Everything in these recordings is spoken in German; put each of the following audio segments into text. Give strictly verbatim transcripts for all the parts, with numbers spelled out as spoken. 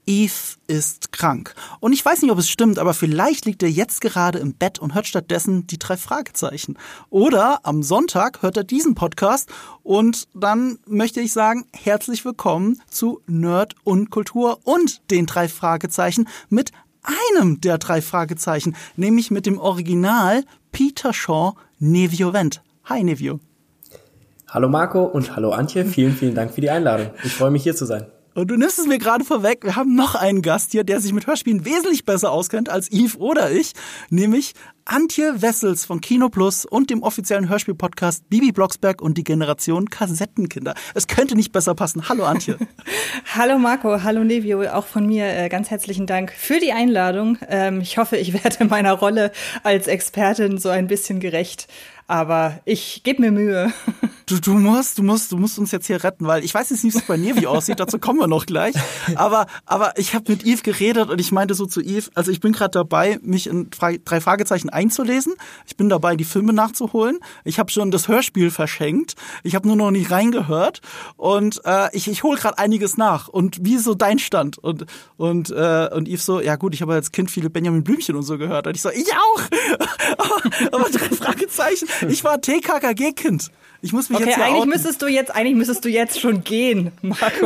Eve ist krank. Und ich weiß nicht, ob es stimmt, aber vielleicht liegt er jetzt gerade im Bett und hört stattdessen die drei Fragezeichen. Oder am Sonntag hört er diesen Podcast und dann möchte ich sagen, herzlich willkommen zu Nerd und Kultur und den drei Fragezeichen mit einem der drei Fragezeichen, nämlich mit dem Original Peter Shaw Nevio Wendt. Hi Nevio. Hallo Marco und hallo Antje, vielen, vielen Dank für die Einladung. Ich freue mich, hier zu sein. Und du nimmst es mir gerade vorweg, wir haben noch einen Gast hier, der sich mit Hörspielen wesentlich besser auskennt als Yves oder ich, nämlich Antje Wessels von Kino Plus und dem offiziellen Hörspiel-Podcast Bibi Blocksberg und die Generation Kassettenkinder. Es könnte nicht besser passen. Hallo Antje. Hallo Marco, hallo Nevio, auch von mir äh, ganz herzlichen Dank für die Einladung. Ähm, ich hoffe, ich werde meiner Rolle als Expertin so ein bisschen gerecht. Aber ich gebe mir Mühe. Du, du musst, du musst, du musst uns jetzt hier retten, weil ich weiß jetzt nicht, wie es bei Nevi aussieht. Dazu kommen wir noch gleich. Aber, aber ich habe mit Yves geredet und ich meinte so zu Yves, also ich bin gerade dabei, mich in drei Fragezeichen einzulesen. Ich bin dabei, die Filme nachzuholen. Ich habe schon das Hörspiel verschenkt. Ich habe nur noch nicht reingehört und äh, ich, ich hole gerade einiges nach. Und wie ist so dein Stand? Und und äh, und Yves so, ja gut, ich habe als Kind viele Benjamin Blümchen und so gehört. Und ich so, ich auch. aber, aber drei Fragezeichen. Ich war T K K G-Kind. Ich muss mich okay, jetzt hier eigentlich outen. müsstest du jetzt, eigentlich müsstest du jetzt schon gehen, Marco.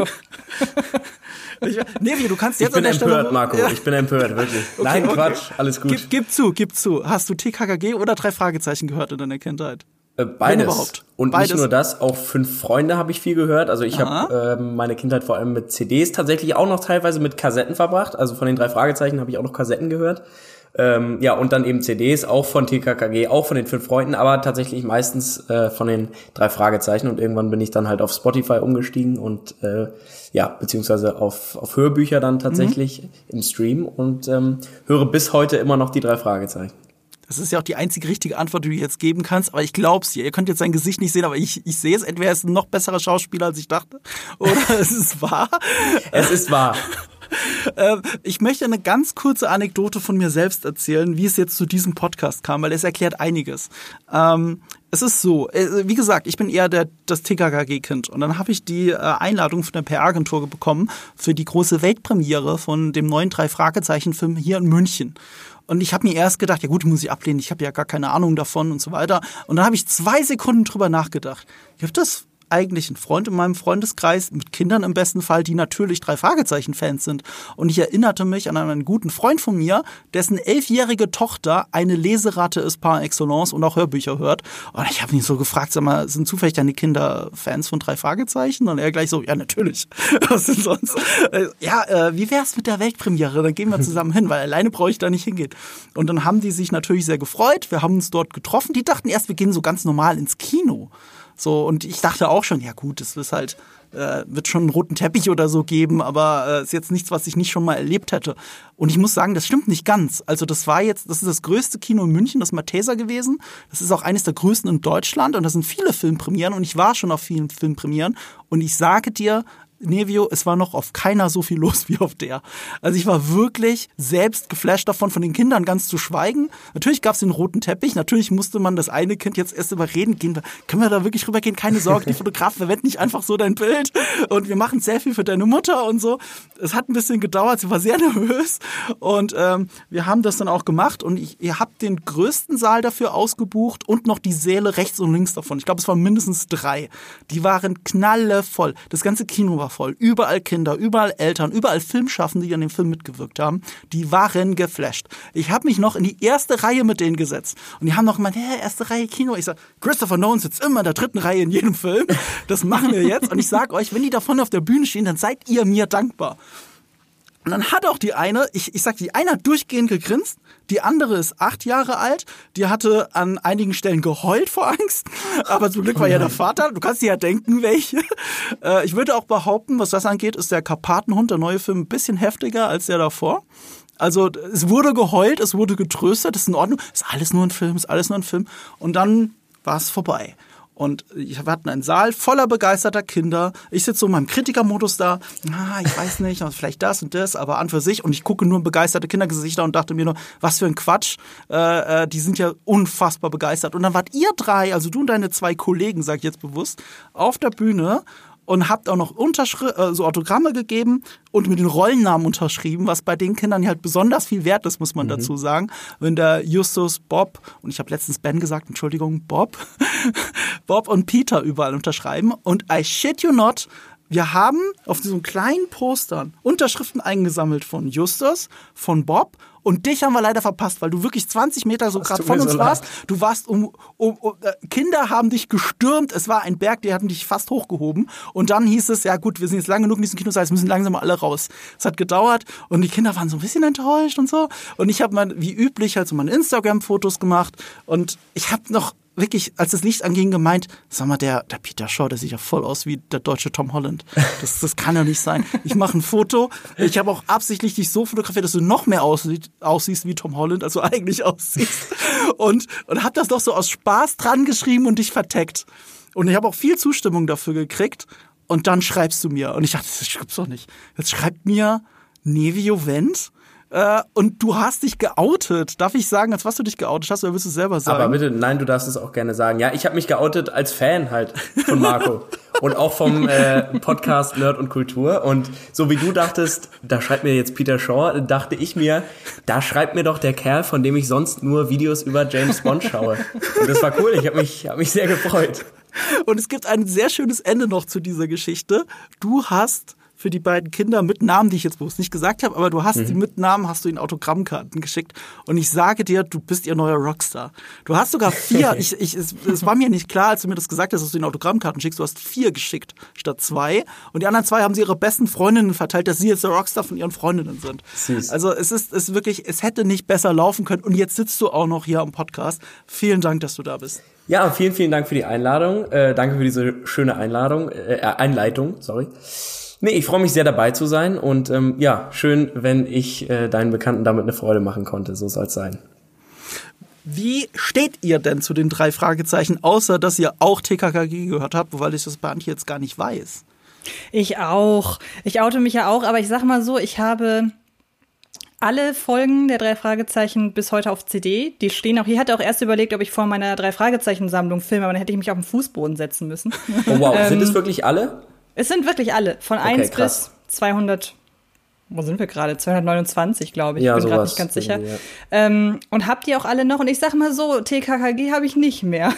ich, Nevi, du kannst jetzt ich bin an der empört, Stelle, Marco. Ja. Ich bin empört, wirklich. Okay, Nein, okay. Quatsch, alles gut. Gib, gib zu, gib zu. Hast du T K K G oder drei Fragezeichen gehört in deiner Kindheit? Äh, beides. Überhaupt. Und Beides. Nicht nur das, auch Fünf Freunde habe ich viel gehört. Also ich habe äh, meine Kindheit vor allem mit C Ds, tatsächlich auch noch teilweise mit Kassetten verbracht. Also von den drei Fragezeichen habe ich auch noch Kassetten gehört. Ähm, ja, und dann eben C Ds, auch von T K K G, auch von den Fünf Freunden, aber tatsächlich meistens äh, von den drei Fragezeichen. Und irgendwann bin ich dann halt auf Spotify umgestiegen und äh, ja, beziehungsweise auf, auf Hörbücher dann tatsächlich mhm. im Stream und ähm, höre bis heute immer noch die drei Fragezeichen. Das ist ja auch die einzige richtige Antwort, die du jetzt geben kannst, aber ich glaub's dir. Ihr könnt jetzt sein Gesicht nicht sehen, aber ich, ich sehe es. Entweder er ist ein noch besserer Schauspieler, als ich dachte, oder es ist wahr. Es ist wahr. Ich möchte eine ganz kurze Anekdote von mir selbst erzählen, wie es jetzt zu diesem Podcast kam, weil es erklärt einiges. Ähm, es ist so, wie gesagt, ich bin eher der, das T K K G-Kind und dann habe ich die Einladung von der P R-Agentur bekommen für die große Weltpremiere von dem neuen Drei-Fragezeichen-Film hier in München. Und ich habe mir erst gedacht, ja gut, muss ich ablehnen, ich habe ja gar keine Ahnung davon und so weiter. Und dann habe ich zwei Sekunden drüber nachgedacht. Gibt es eigentlich einen Freund in meinem Freundeskreis, mit Kindern im besten Fall, die natürlich Drei-Fragezeichen-Fans sind. Und ich erinnerte mich an einen guten Freund von mir, dessen elfjährige Tochter eine Leseratte ist par excellence und auch Hörbücher hört. Und ich habe ihn so gefragt, sag mal, sind zufällig deine Kinder Fans von Drei-Fragezeichen? Und er gleich so, ja, natürlich. Was denn sonst? Ja, äh, wie wär's mit der Weltpremiere? Dann gehen wir zusammen hin, weil alleine brauche ich da nicht hingehen. Und dann haben die sich natürlich sehr gefreut. Wir haben uns dort getroffen. Die dachten erst, wir gehen so ganz normal ins Kino. So, und ich dachte auch schon, ja gut, es wird halt, äh, wird schon einen roten Teppich oder so geben, aber äh, ist jetzt nichts, was ich nicht schon mal erlebt hätte. Und ich muss sagen, das stimmt nicht ganz. Also das war jetzt, das ist das größte Kino in München, das Malteser gewesen. Das ist auch eines der größten in Deutschland und da sind viele Filmpremieren und ich war schon auf vielen Filmpremieren und ich sage dir, Nevio, es war noch auf keiner so viel los wie auf der. Also ich war wirklich selbst geflasht davon, von den Kindern ganz zu schweigen. Natürlich gab es den roten Teppich, natürlich musste man das eine Kind jetzt erst überreden. Gehen wir, können wir da wirklich rübergehen? Keine Sorge, die Fotografen verwenden nicht einfach so dein Bild und wir machen sehr viel für deine Mutter und so. Es hat ein bisschen gedauert, sie war sehr nervös und ähm, wir haben das dann auch gemacht und ich, ihr habt den größten Saal dafür ausgebucht und noch die Säle rechts und links davon. Ich glaube, es waren mindestens drei. Die waren knallevoll. Das ganze Kino war voll. Überall Kinder, überall Eltern, überall Filmschaffende, die an dem Film mitgewirkt haben. Die waren geflasht. Ich habe mich noch in die erste Reihe mit denen gesetzt. Und die haben noch gemeint, hey, erste Reihe Kino. Ich sag, Christopher Nolan sitzt immer in der dritten Reihe in jedem Film. Das machen wir jetzt. Und ich sag euch, wenn die da vorne auf der Bühne stehen, dann seid ihr mir dankbar. Und dann hat auch die eine, ich, ich sag, die eine hat durchgehend gegrinst, die andere ist acht Jahre alt, die hatte an einigen Stellen geheult vor Angst, aber zum Glück war ja der Vater, du kannst dir ja denken, welche. Äh, ich würde auch behaupten, was das angeht, ist der Karpatenhund, der neue Film, ein bisschen heftiger als der davor. Also es wurde geheult, es wurde getröstet, das ist in Ordnung, ist alles nur ein Film, ist alles nur ein Film. Und dann war es vorbei. Und wir hatten einen Saal voller begeisterter Kinder. Ich sitze so in meinem Kritikermodus da. Ah, ich weiß nicht, vielleicht das und das, aber an für sich. Und ich gucke nur begeisterte Kindergesichter und dachte mir nur, was für ein Quatsch. Äh, äh, die sind ja unfassbar begeistert. Und dann wart ihr drei, also du und deine zwei Kollegen, sag ich jetzt bewusst, auf der Bühne. und habt auch noch Unterschri- äh, so Autogramme gegeben und mit den Rollennamen unterschrieben, was bei den Kindern halt besonders viel wert ist, muss man mhm. dazu sagen. Wenn der Justus, Bob, und ich habe letztens Ben gesagt, Entschuldigung, Bob, Bob und Peter überall unterschreiben. Und I shit you not, wir haben auf diesen kleinen Postern Unterschriften eingesammelt von Justus, von Bob, und dich haben wir leider verpasst, weil du wirklich zwanzig Meter so gerade von uns so warst. Du warst um, um, um äh, Kinder haben dich gestürmt. Es war ein Berg, die hatten dich fast hochgehoben. Und dann hieß es, ja gut, wir sind jetzt lang genug in diesem Kinosaal, jetzt müssen langsam mal alle raus. Es hat gedauert und die Kinder waren so ein bisschen enttäuscht und so. Und ich habe mal, wie üblich, halt so meine Instagram-Fotos gemacht. Und ich habe noch wirklich, als das Licht anging, gemeint, sag mal, der, der Peter Shaw, der sieht ja voll aus wie der deutsche Tom Holland. Das, das kann ja nicht sein. Ich mache ein Foto. Ich habe auch absichtlich dich so fotografiert, dass du noch mehr aussiehst, aussiehst wie Tom Holland, als du eigentlich aussiehst. Und, und habe das doch so aus Spaß dran geschrieben und dich vertaggt. Und ich habe auch viel Zustimmung dafür gekriegt. Und dann schreibst du mir. Und ich dachte, das gibt's doch nicht. Jetzt schreibt mir Nevio Wendt. Äh, und du hast dich geoutet. Darf ich sagen, als was du dich geoutet hast, oder willst du es selber sagen? Aber bitte, nein, du darfst es auch gerne sagen. Ja, ich habe mich geoutet als Fan halt von Marco. Und auch vom äh, Podcast Nerd und Kultur. Und so wie du dachtest, da schreibt mir jetzt Peter Shaw, dachte ich mir, da schreibt mir doch der Kerl, von dem ich sonst nur Videos über James Bond schaue. Und das war cool, ich habe mich, hab mich sehr gefreut. Und es gibt ein sehr schönes Ende noch zu dieser Geschichte. Du hast für die beiden Kinder mit Namen, die ich jetzt bewusst nicht gesagt habe, aber du hast mhm. die mit Namen, hast du ihnen Autogrammkarten geschickt. Und ich sage dir, du bist ihr neuer Rockstar. Du hast sogar vier, ich, ich, es, es war mir nicht klar, als du mir das gesagt hast, dass du ihnen Autogrammkarten schickst, du hast vier geschickt statt zwei. Und die anderen zwei haben sie ihre besten Freundinnen verteilt, dass sie jetzt der Rockstar von ihren Freundinnen sind. Süß. Also es ist, es ist wirklich, es hätte nicht besser laufen können. Und jetzt sitzt du auch noch hier am Podcast. Vielen Dank, dass du da bist. Ja, vielen, vielen Dank für die Einladung. Äh, danke für diese schöne Einladung, äh, Einleitung, sorry. Nee, ich freue mich sehr dabei zu sein und ähm, ja, schön, wenn ich äh, deinen Bekannten damit eine Freude machen konnte. So soll es sein. Wie steht ihr denn zu den drei Fragezeichen, außer dass ihr auch T K K G gehört habt, weil ich das bei Antje jetzt gar nicht weiß? Ich auch. Ich oute mich ja auch, aber ich sag mal so, ich habe alle Folgen der drei Fragezeichen bis heute auf C D. Die stehen auch, ich hatte auch erst überlegt, ob ich vor meiner drei Fragezeichen-Sammlung filme, aber dann hätte ich mich auf den Fußboden setzen müssen. Oh wow, ähm, sind es wirklich alle? Es sind wirklich alle, von okay, eins krass. bis zweihundert, wo sind wir gerade? zweihundertneunundzwanzig, glaube ich. Ja, ich bin gerade nicht ganz sicher. Ja. Ähm, und habt ihr auch alle noch? Und ich sag mal so, T K K G habe ich nicht mehr.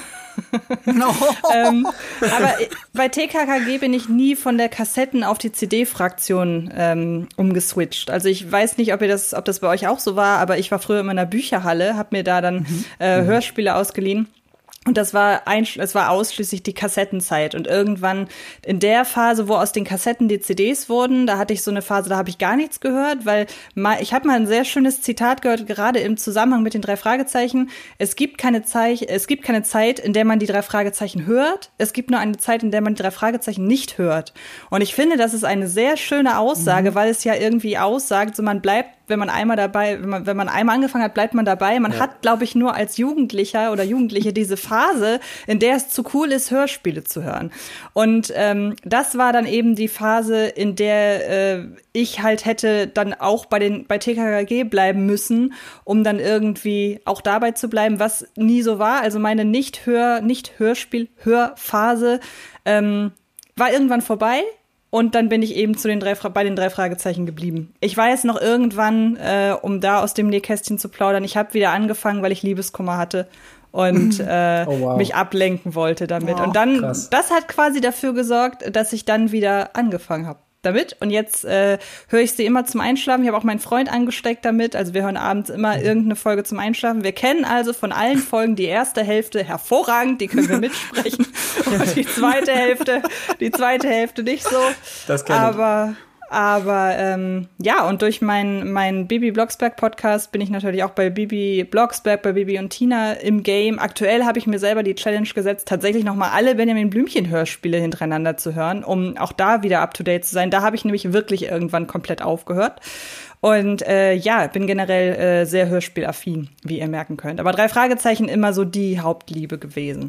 No. ähm, aber bei T K K G bin ich nie von der Kassetten auf die C D-Fraktion ähm, umgeswitcht. Also ich weiß nicht, ob ihr das, ob das bei euch auch so war, aber ich war früher in meiner Bücherhalle, habe mir da dann mhm. äh, Hörspiele ausgeliehen. Und das war ein, es war ausschließlich die Kassettenzeit. Und irgendwann in der Phase, wo aus den Kassetten die C Ds wurden, da hatte ich so eine Phase, da habe ich gar nichts gehört, weil mal, ich habe mal ein sehr schönes Zitat gehört, gerade im Zusammenhang mit den drei Fragezeichen. Es gibt keine Zeit, es gibt keine Zeit, in der man die drei Fragezeichen hört. Es gibt nur eine Zeit, in der man die drei Fragezeichen nicht hört. Und ich finde, das ist eine sehr schöne Aussage, mhm. weil es ja irgendwie aussagt, so man bleibt, wenn man einmal dabei, wenn man, wenn man einmal angefangen hat, bleibt man dabei. Man ja. hat, glaube ich, nur als Jugendlicher oder Jugendliche diese Phase, in der es zu cool ist, Hörspiele zu hören. Und ähm, das war dann eben die Phase, in der äh, ich halt hätte dann auch bei den bei T K K G bleiben müssen, um dann irgendwie auch dabei zu bleiben, was nie so war. Also meine Nicht-Hör, Nicht-Hörspiel-Hörphase ähm, war irgendwann vorbei. Und dann bin ich eben zu den drei, bei den drei Fragezeichen geblieben. Ich weiß noch irgendwann, äh, um da aus dem Nähkästchen zu plaudern, ich habe wieder angefangen, weil ich Liebeskummer hatte und äh, oh, wow. mich ablenken wollte damit. Oh, und dann, krass. Das hat quasi dafür gesorgt, dass ich dann wieder angefangen habe damit. Und jetzt äh, höre ich sie immer zum Einschlafen. Ich habe auch meinen Freund angesteckt damit. Also wir hören abends immer mhm. irgendeine Folge zum Einschlafen. Wir kennen also von allen Folgen die erste Hälfte hervorragend, die können wir mitsprechen. Und die zweite Hälfte, die zweite Hälfte nicht so. Das kenn ich. Aber Aber ähm, ja, und durch meinen mein Bibi Blocksberg-Podcast bin ich natürlich auch bei Bibi Blocksberg, bei Bibi und Tina im Game. Aktuell habe ich mir selber die Challenge gesetzt, tatsächlich nochmal alle Benjamin Blümchen-Hörspiele hintereinander zu hören, um auch da wieder up-to-date zu sein. Da habe ich nämlich wirklich irgendwann komplett aufgehört. Und äh, ja, bin generell äh, sehr hörspielaffin, wie ihr merken könnt. Aber drei Fragezeichen immer so die Hauptliebe gewesen.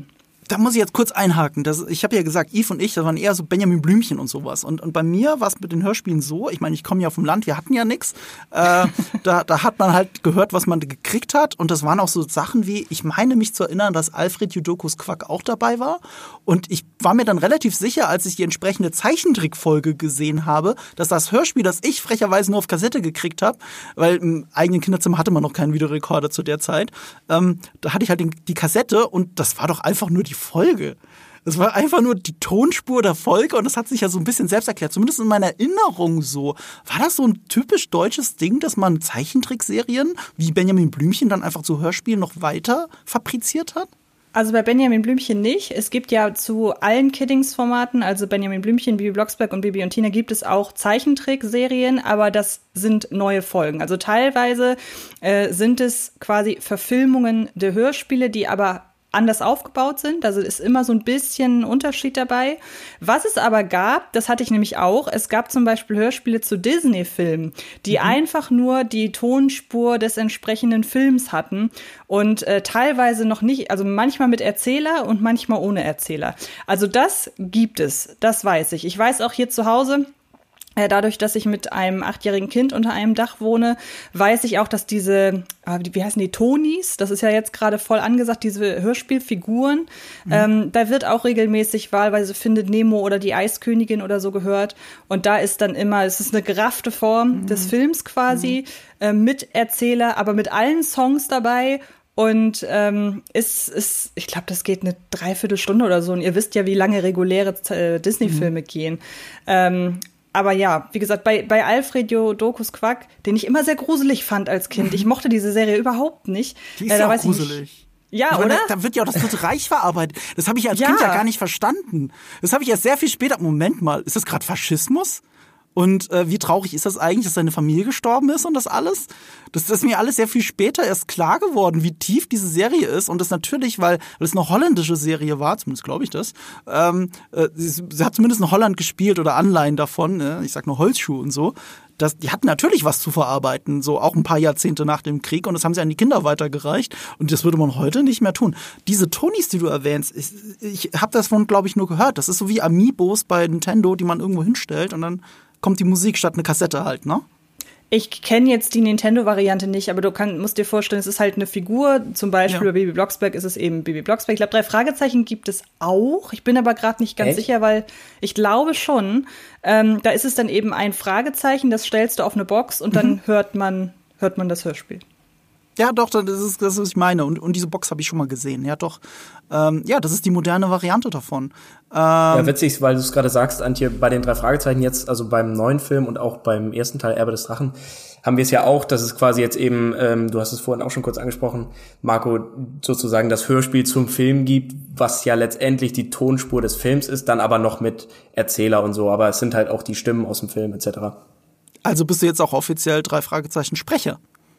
da muss ich jetzt kurz einhaken. Das, ich habe ja gesagt, Yves und ich, das waren eher so Benjamin Blümchen und sowas. Und, und bei mir war es mit den Hörspielen so, ich meine, ich komme ja vom Land, wir hatten ja nichts. Äh, da, da hat man halt gehört, was man gekriegt hat. Und das waren auch so Sachen wie, ich meine mich zu erinnern, dass Alfred Jodokus Quack auch dabei war. Und ich war mir dann relativ sicher, als ich die entsprechende Zeichentrickfolge gesehen habe, dass das Hörspiel, das ich frecherweise nur auf Kassette gekriegt habe, weil im eigenen Kinderzimmer hatte man noch keinen Videorekorder zu der Zeit, ähm, da hatte ich halt den, die Kassette und das war doch einfach nur die Folge. Es war einfach nur die Tonspur der Folge und das hat sich ja so ein bisschen selbst erklärt, zumindest in meiner Erinnerung so. War das so ein typisch deutsches Ding, dass man Zeichentrickserien wie Benjamin Blümchen dann einfach zu Hörspielen noch weiter fabriziert hat? Also bei Benjamin Blümchen nicht. Es gibt ja zu allen Kiddings-Formaten, also Benjamin Blümchen, Bibi Blocksberg und Bibi und Tina, gibt es auch Zeichentrickserien, aber das sind neue Folgen. Also teilweise äh, sind es quasi Verfilmungen der Hörspiele, die aber anders aufgebaut sind. Also ist immer so ein bisschen ein Unterschied dabei. Was es aber gab, das hatte ich nämlich auch, es gab zum Beispiel Hörspiele zu Disney-Filmen, die mhm. einfach nur die Tonspur des entsprechenden Films hatten und äh, teilweise noch nicht, also manchmal mit Erzähler und manchmal ohne Erzähler. Also das gibt es, das weiß ich. Ich weiß auch hier zu Hause, dadurch, dass ich mit einem achtjährigen Kind unter einem Dach wohne, weiß ich auch, dass diese, wie heißen die, Tonis, das ist ja jetzt gerade voll angesagt, diese Hörspielfiguren, mhm. ähm, da wird auch regelmäßig wahlweise Findet Nemo oder die Eiskönigin oder so gehört. Und da ist dann immer, es ist eine geraffte Form mhm. des Films quasi, mhm. äh, mit Erzähler, aber mit allen Songs dabei. Und ähm, ist, ist, ich glaube, das geht eine Dreiviertelstunde oder so. Und ihr wisst ja, wie lange reguläre äh, Disney-Filme mhm. gehen. Ähm, Aber ja, wie gesagt, bei, bei Alfred Jodokus Quack, den ich immer sehr gruselig fand als Kind. Ich mochte diese Serie überhaupt nicht. Die ist äh, ja auch gruselig. Ja, ich oder? Meine, da wird ja auch das Dritte Reich verarbeitet. Das habe ich als ja. Kind ja gar nicht verstanden. Das habe ich erst sehr viel später. Moment mal, ist das gerade Faschismus? Und äh, wie traurig ist das eigentlich, dass seine Familie gestorben ist und das alles? Das, das ist mir alles sehr viel später erst klar geworden, wie tief diese Serie ist. Und das natürlich, weil, weil es eine holländische Serie war, zumindest glaube ich das. Ähm, äh, sie, sie hat zumindest in Holland gespielt oder Anleihen davon. Äh, ich sag nur Holzschuh und so. Das, die hatten natürlich was zu verarbeiten, so auch ein paar Jahrzehnte nach dem Krieg. Und das haben sie an die Kinder weitergereicht. Und das würde man heute nicht mehr tun. Diese Tonis, die du erwähnst, ich, ich habe das von, glaube ich, nur gehört. Das ist so wie Amiibos bei Nintendo, die man irgendwo hinstellt und dann kommt die Musik statt eine Kassette halt, ne? Ich kenne jetzt die Nintendo-Variante nicht, aber du kann, musst dir vorstellen, es ist halt eine Figur. Zum Beispiel ja. bei Bibi Blocksberg ist es eben Bibi Blocksberg. Ich glaube, drei Fragezeichen gibt es auch. Ich bin aber gerade nicht ganz Echt? sicher, weil ich glaube schon, ähm, da ist es dann eben ein Fragezeichen, das stellst du auf eine Box und dann mhm. hört man, hört man das Hörspiel. Ja, doch, das ist das, was ich meine. Und, und diese Box habe ich schon mal gesehen. Ja, doch. Ähm, ja, das ist die moderne Variante davon. Ähm, ja, witzig, weil du es gerade sagst, Antje, bei den drei Fragezeichen jetzt, also beim neuen Film und auch beim ersten Teil Erbe des Drachen, haben wir es ja auch, dass es quasi jetzt eben, ähm, du hast es vorhin auch schon kurz angesprochen, Marco, sozusagen das Hörspiel zum Film gibt, was ja letztendlich die Tonspur des Films ist, dann aber noch mit Erzähler und so. Aber es sind halt auch die Stimmen aus dem Film et cetera. Also bist du jetzt auch offiziell drei Fragezeichen Sprecher?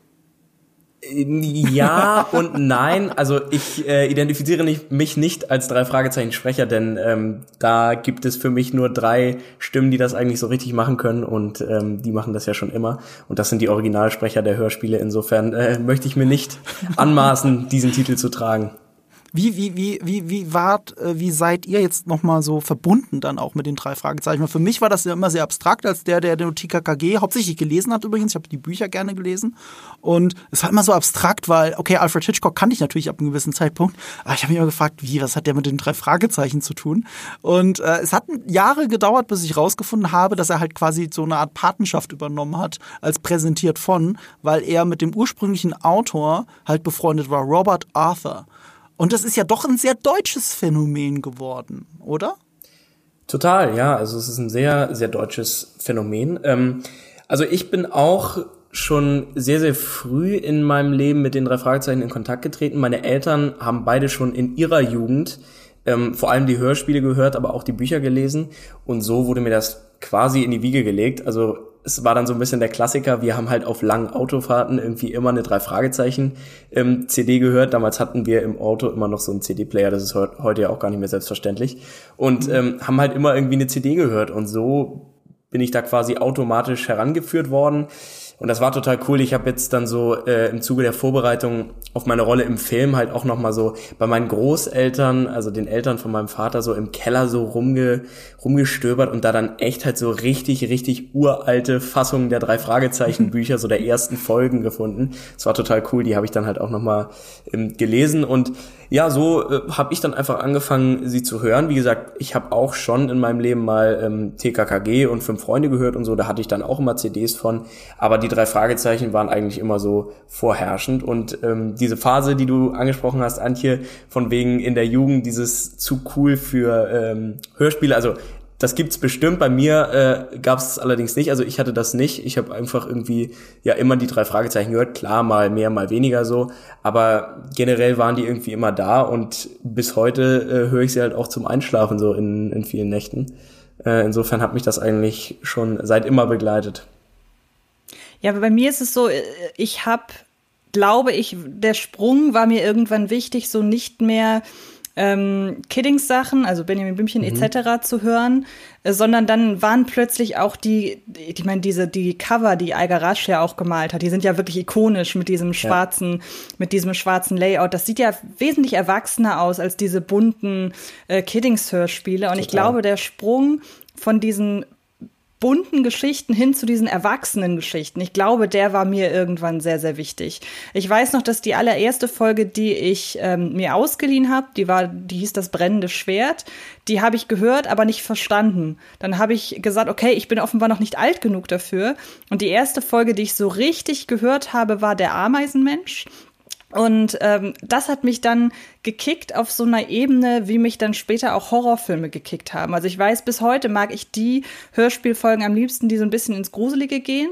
Ja und nein. Also ich äh, identifiziere nicht, mich nicht als drei Fragezeichen Sprecher, denn ähm, da gibt es für mich nur drei Stimmen, die das eigentlich so richtig machen können und ähm, die machen das ja schon immer. Und das sind die Originalsprecher der Hörspiele. Insofern äh, möchte ich mir nicht anmaßen, diesen Titel zu tragen. Wie, wie, wie, wie, wie wart, wie seid ihr jetzt nochmal so verbunden dann auch mit den drei Fragezeichen? Für mich war das ja immer sehr abstrakt, als der, der den T K K G hauptsächlich gelesen hat übrigens. Ich habe die Bücher gerne gelesen. Und es war immer so abstrakt, weil, okay, Alfred Hitchcock kannte ich natürlich ab einem gewissen Zeitpunkt. Aber ich habe mich immer gefragt, wie, was hat der mit den drei Fragezeichen zu tun? Und äh, es hat Jahre gedauert, bis ich rausgefunden habe, dass er halt quasi so eine Art Patenschaft übernommen hat, als präsentiert von, weil er mit dem ursprünglichen Autor halt befreundet war, Robert Arthur. Und das ist ja doch ein sehr deutsches Phänomen geworden, oder? Total, ja. Also es ist ein sehr, sehr deutsches Phänomen. Ähm, also ich bin auch schon sehr, sehr früh in meinem Leben mit den drei Fragezeichen in Kontakt getreten. Meine Eltern haben beide schon in ihrer Jugend ähm, vor allem die Hörspiele gehört, aber auch die Bücher gelesen. Und so wurde mir das quasi in die Wiege gelegt. Also es war dann so ein bisschen der Klassiker, wir haben halt auf langen Autofahrten irgendwie immer eine Drei-Fragezeichen-C D gehört. Damals hatten wir im Auto immer noch so einen C D-Player, das ist heute ja auch gar nicht mehr selbstverständlich. Und mhm. ähm, haben halt immer irgendwie eine C D gehört und so bin ich da quasi automatisch herangeführt worden. Und das war total cool. Ich habe jetzt dann so äh, im Zuge der Vorbereitung auf meine Rolle im Film halt auch nochmal so bei meinen Großeltern, also den Eltern von meinem Vater, so im Keller so rumge, rumgestöbert und da dann echt halt so richtig, richtig uralte Fassungen der drei Fragezeichen-Bücher, so der ersten Folgen gefunden. Das war total cool. Die habe ich dann halt auch nochmal ähm, gelesen. Und ja, so äh, habe ich dann einfach angefangen, sie zu hören. Wie gesagt, ich habe auch schon in meinem Leben mal ähm, T K K G und Fünf Freunde gehört und so. Da hatte ich dann auch immer C Ds von. Aber die drei Fragezeichen waren eigentlich immer so vorherrschend. Und ähm, diese Phase, die du angesprochen hast, Antje, von wegen in der Jugend dieses zu cool für ähm, Hörspiele, also das gibt's bestimmt. Bei mir äh, gab's es allerdings nicht. Also ich hatte das nicht. Ich habe einfach irgendwie ja immer die drei Fragezeichen gehört. Klar, mal mehr, mal weniger so. Aber generell waren die irgendwie immer da. Und bis heute äh, höre ich sie halt auch zum Einschlafen so in, in vielen Nächten. Äh, insofern hat mich das eigentlich schon seit immer begleitet. Ja, aber bei mir ist es so, ich habe, glaube ich, der Sprung war mir irgendwann wichtig, so nicht mehr ähm, Kiddings-Sachen, also Benjamin Blümchen mhm. et cetera zu hören, äh, sondern dann waren plötzlich auch die, ich meine, diese die Cover, die Eiger Rasch ja auch gemalt hat, die sind ja wirklich ikonisch mit diesem schwarzen, ja. mit diesem schwarzen Layout. Das sieht ja wesentlich erwachsener aus als diese bunten äh, Kiddings-Hörspiele. Und Total. Ich glaube, der Sprung von diesen bunten Geschichten hin zu diesen erwachsenen Geschichten. Ich glaube, der war mir irgendwann sehr, sehr wichtig. Ich weiß noch, dass die allererste Folge, die ich ähm, mir ausgeliehen habe, die war, die hieß Das brennende Schwert, die habe ich gehört, aber nicht verstanden. Dann habe ich gesagt, okay, ich bin offenbar noch nicht alt genug dafür. Und die erste Folge, die ich so richtig gehört habe, war Der Ameisenmensch. Und ähm, das hat mich dann gekickt auf so einer Ebene, wie mich dann später auch Horrorfilme gekickt haben. Also ich weiß, bis heute mag ich die Hörspielfolgen am liebsten, die so ein bisschen ins Gruselige gehen.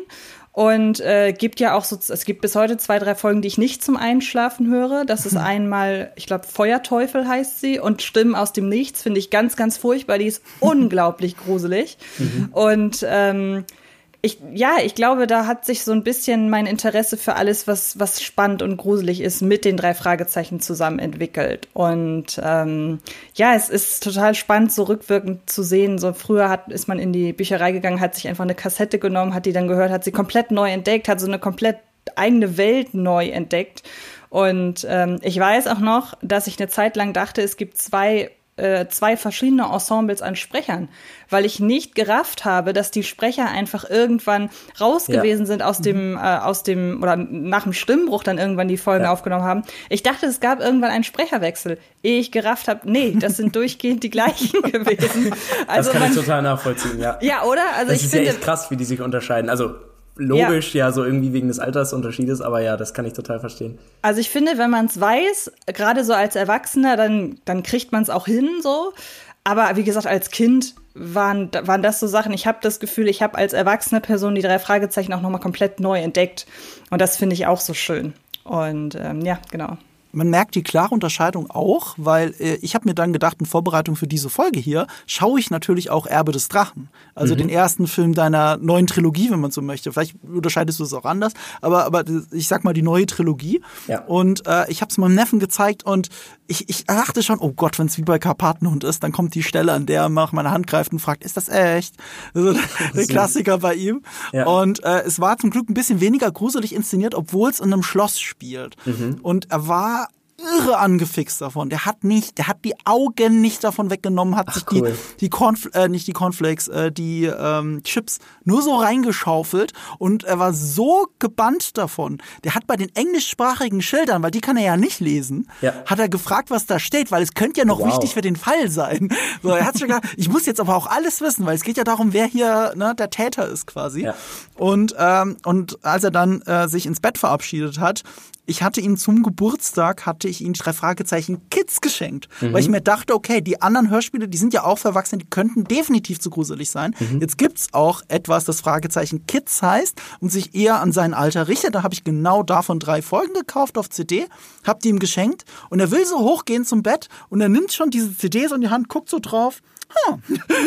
Und äh, gibt ja auch so, es gibt bis heute zwei, drei Folgen, die ich nicht zum Einschlafen höre. Das ist einmal, ich glaube, Feuerteufel heißt sie und Stimmen aus dem Nichts, finde ich ganz, ganz furchtbar. Die ist unglaublich gruselig. Mhm. Und ähm, Ich, ja, ich glaube, da hat sich so ein bisschen mein Interesse für alles, was, was spannend und gruselig ist, mit den drei Fragezeichen zusammen entwickelt. Und ähm, ja, es ist total spannend, so rückwirkend zu sehen. So früher hat, ist man in die Bücherei gegangen, hat sich einfach eine Kassette genommen, hat die dann gehört, hat sie komplett neu entdeckt, hat so eine komplett eigene Welt neu entdeckt. Und ähm, ich weiß auch noch, dass ich eine Zeit lang dachte, es gibt zwei zwei verschiedene Ensembles an Sprechern, weil ich nicht gerafft habe, dass die Sprecher einfach irgendwann raus ja. gewesen sind aus dem, äh, aus dem, oder nach dem Stimmbruch dann irgendwann die Folgen ja. aufgenommen haben. Ich dachte, es gab irgendwann einen Sprecherwechsel. Ehe ich gerafft habe, nee, das sind durchgehend die gleichen gewesen. Also das kann man, ich total nachvollziehen, ja. Ja, oder? Also das ich ist finde, ja echt krass, wie die sich unterscheiden. Also logisch, ja. ja, so irgendwie wegen des Altersunterschiedes, aber ja, das kann ich total verstehen. Also ich finde, wenn man es weiß, gerade so als Erwachsener, dann, dann kriegt man es auch hin, so. Aber wie gesagt, als Kind waren, waren das so Sachen, ich habe das Gefühl, ich habe als erwachsene Person die drei Fragezeichen auch nochmal komplett neu entdeckt. Und das finde ich auch so schön. Und ähm, ja, genau. Man merkt die klare Unterscheidung auch, weil äh, ich habe mir dann gedacht, in Vorbereitung für diese Folge hier, schaue ich natürlich auch Erbe des Drachen. Also mhm. den ersten Film deiner neuen Trilogie, wenn man so möchte. Vielleicht unterscheidest du es auch anders, aber, aber ich sag mal die neue Trilogie. Ja. Und äh, ich habe es meinem Neffen gezeigt und ich, ich dachte schon, oh Gott, wenn es wie bei Karpatenhund ist, dann kommt die Stelle, an der er nach meiner Hand greift und fragt, ist das echt? Also der Klassiker bei ihm. Ja. Und äh, es war zum Glück ein bisschen weniger gruselig inszeniert, obwohl es in einem Schloss spielt. Mhm. Und er war irre angefixt davon. Der hat nicht, der hat die Augen nicht davon weggenommen, hat Ach, sich cool. die, die Cornf- äh, nicht die Cornflakes, äh, die ähm, Chips nur so reingeschaufelt und er war so gebannt davon. Der hat bei den englischsprachigen Schildern, weil die kann er ja nicht lesen, ja. hat er gefragt, was da steht, weil es könnte ja noch wow. wichtig für den Fall sein. So, er hat schon gedacht, ich muss jetzt aber auch alles wissen, weil es geht ja darum, wer hier ne, der Täter ist quasi. Ja. Und ähm, und als er dann äh, sich ins Bett verabschiedet hat, ich hatte ihm zum Geburtstag, hatte ich ihm drei Fragezeichen Kids geschenkt. Mhm. Weil ich mir dachte, okay, die anderen Hörspiele, die sind ja auch für Erwachsene, die könnten definitiv zu gruselig sein. Mhm. Jetzt gibt's auch etwas, das Fragezeichen Kids heißt und sich eher an sein Alter richtet. Da habe ich genau davon drei Folgen gekauft auf C D, hab die ihm geschenkt und er will so hochgehen zum Bett und er nimmt schon diese C D so in die Hand, guckt so drauf. Hm.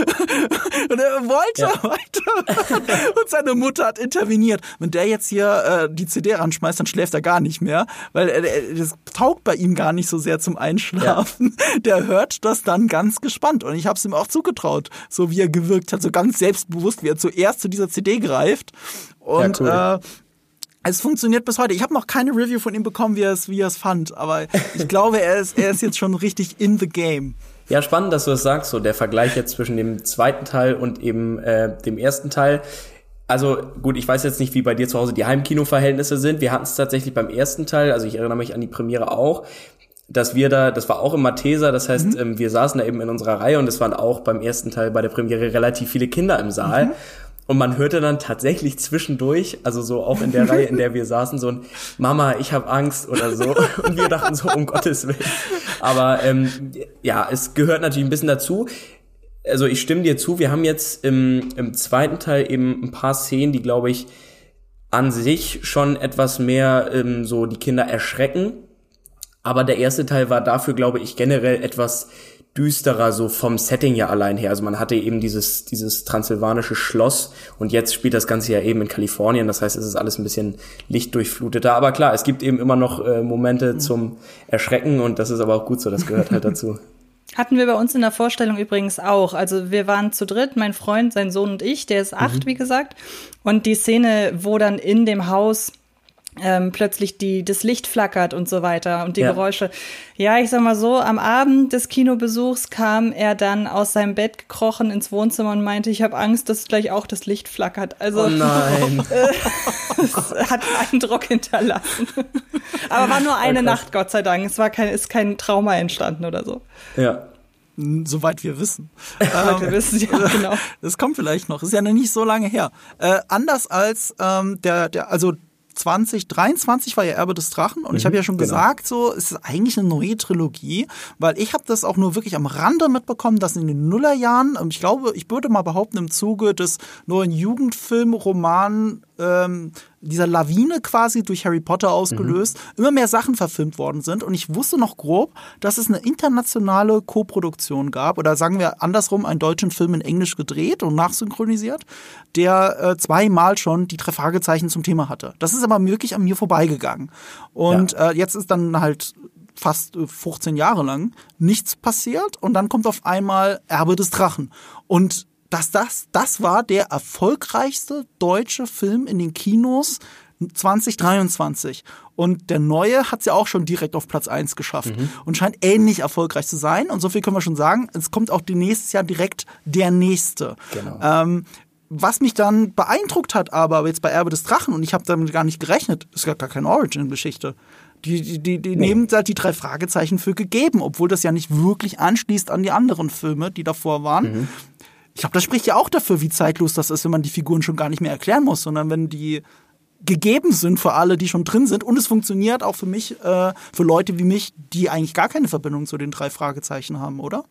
Und er wollte ja. weiter. Und seine Mutter hat interveniert. Wenn der jetzt hier äh, die C D ranschmeißt, dann schläft er gar nicht mehr, weil äh, das taugt bei ihm gar nicht so sehr zum Einschlafen. Ja. Der hört das dann ganz gespannt. Und ich habe es ihm auch zugetraut, so wie er gewirkt hat, so ganz selbstbewusst, wie er zuerst zu dieser C D greift. Und ja, cool. äh, Es funktioniert bis heute. Ich habe noch keine Review von ihm bekommen, wie er es, wie er es fand. Aber ich glaube, er ist, er ist jetzt schon richtig in the game. Ja, spannend, dass du das sagst, so der Vergleich jetzt zwischen dem zweiten Teil und eben äh, dem ersten Teil. Also gut, ich weiß jetzt nicht, wie bei dir zu Hause die Heimkinoverhältnisse sind. Wir hatten es tatsächlich beim ersten Teil, also ich erinnere mich an die Premiere auch, dass wir da, das war auch im Matheser, das heißt, mhm. ähm, wir saßen da eben in unserer Reihe und es waren auch beim ersten Teil bei der Premiere relativ viele Kinder im Saal. Mhm. Und man hörte dann tatsächlich zwischendurch, also so auch in der Reihe, in der wir saßen, so ein Mama, ich habe Angst oder so. Und wir dachten so, um Gottes Willen. Aber ähm, ja, es gehört natürlich ein bisschen dazu. Also ich stimme dir zu, wir haben jetzt im, im zweiten Teil eben ein paar Szenen, die, glaube ich, an sich schon etwas mehr ähm, so die Kinder erschrecken. Aber der erste Teil war dafür, glaube ich, generell etwas düsterer, so vom Setting ja allein her. Also man hatte eben dieses dieses transsilvanische Schloss und jetzt spielt das Ganze ja eben in Kalifornien. Das heißt, es ist alles ein bisschen lichtdurchfluteter. Aber klar, es gibt eben immer noch äh, Momente mhm. zum Erschrecken und das ist aber auch gut so. Das gehört halt dazu. Hatten wir bei uns in der Vorstellung übrigens auch. Also wir waren zu dritt, mein Freund, sein Sohn und ich. Der ist acht, mhm. wie gesagt. Und die Szene, wo dann in dem Haus Ähm, plötzlich die das Licht flackert und so weiter und die ja. Geräusche. Ja, ich sag mal so, am Abend des Kinobesuchs kam er dann aus seinem Bett gekrochen ins Wohnzimmer und meinte, ich habe Angst, dass gleich auch das Licht flackert. Also oh nein. Äh, es hat Eindruck hinterlassen. Aber war nur eine ja, Nacht, Gott sei Dank. Es war kein, ist kein Trauma entstanden oder so. Ja. Soweit wir wissen. Soweit wir wissen, ja, genau. Das kommt vielleicht noch. Ist ja noch nicht so lange her. Äh, anders als ähm, der, der, also zwanzig dreiundzwanzig war ja Erbe des Drachen und mhm, ich habe ja schon genau. gesagt, so es ist eigentlich eine neue Trilogie, weil ich habe das auch nur wirklich am Rande mitbekommen, dass in den Nullerjahren, ich glaube, ich würde mal behaupten, im Zuge des neuen Jugendfilmroman ähm, dieser Lawine quasi durch Harry Potter ausgelöst, mhm. immer mehr Sachen verfilmt worden sind und ich wusste noch grob, dass es eine internationale Koproduktion gab oder sagen wir andersrum, einen deutschen Film in Englisch gedreht und nachsynchronisiert, der äh, zweimal schon die drei Fragezeichen zum Thema hatte. Das ist aber wirklich an mir vorbeigegangen und ja. äh, jetzt ist dann halt fast äh, fünfzehn Jahre lang nichts passiert und dann kommt auf einmal Erbe des Drachen und dass das, das war der erfolgreichste deutsche Film in den Kinos zwanzig dreiundzwanzig. Und der neue hat es ja auch schon direkt auf Platz eins geschafft mhm. und scheint ähnlich erfolgreich zu sein. Und so viel können wir schon sagen, es kommt auch nächstes Jahr direkt der nächste. Genau. Ähm, was mich dann beeindruckt hat, aber jetzt bei Erbe des Drachen, und ich habe damit gar nicht gerechnet, ist gar, gar keine Origin-Geschichte. Die, die, die, die nee. nehmen da die drei Fragezeichen für gegeben, obwohl das ja nicht wirklich anschließt an die anderen Filme, die davor waren. Mhm. Ich glaube, das spricht ja auch dafür, wie zeitlos das ist, wenn man die Figuren schon gar nicht mehr erklären muss, sondern wenn die gegeben sind für alle, die schon drin sind. Und es funktioniert auch für mich, äh, für Leute wie mich, die eigentlich gar keine Verbindung zu den drei Fragezeichen haben, oder?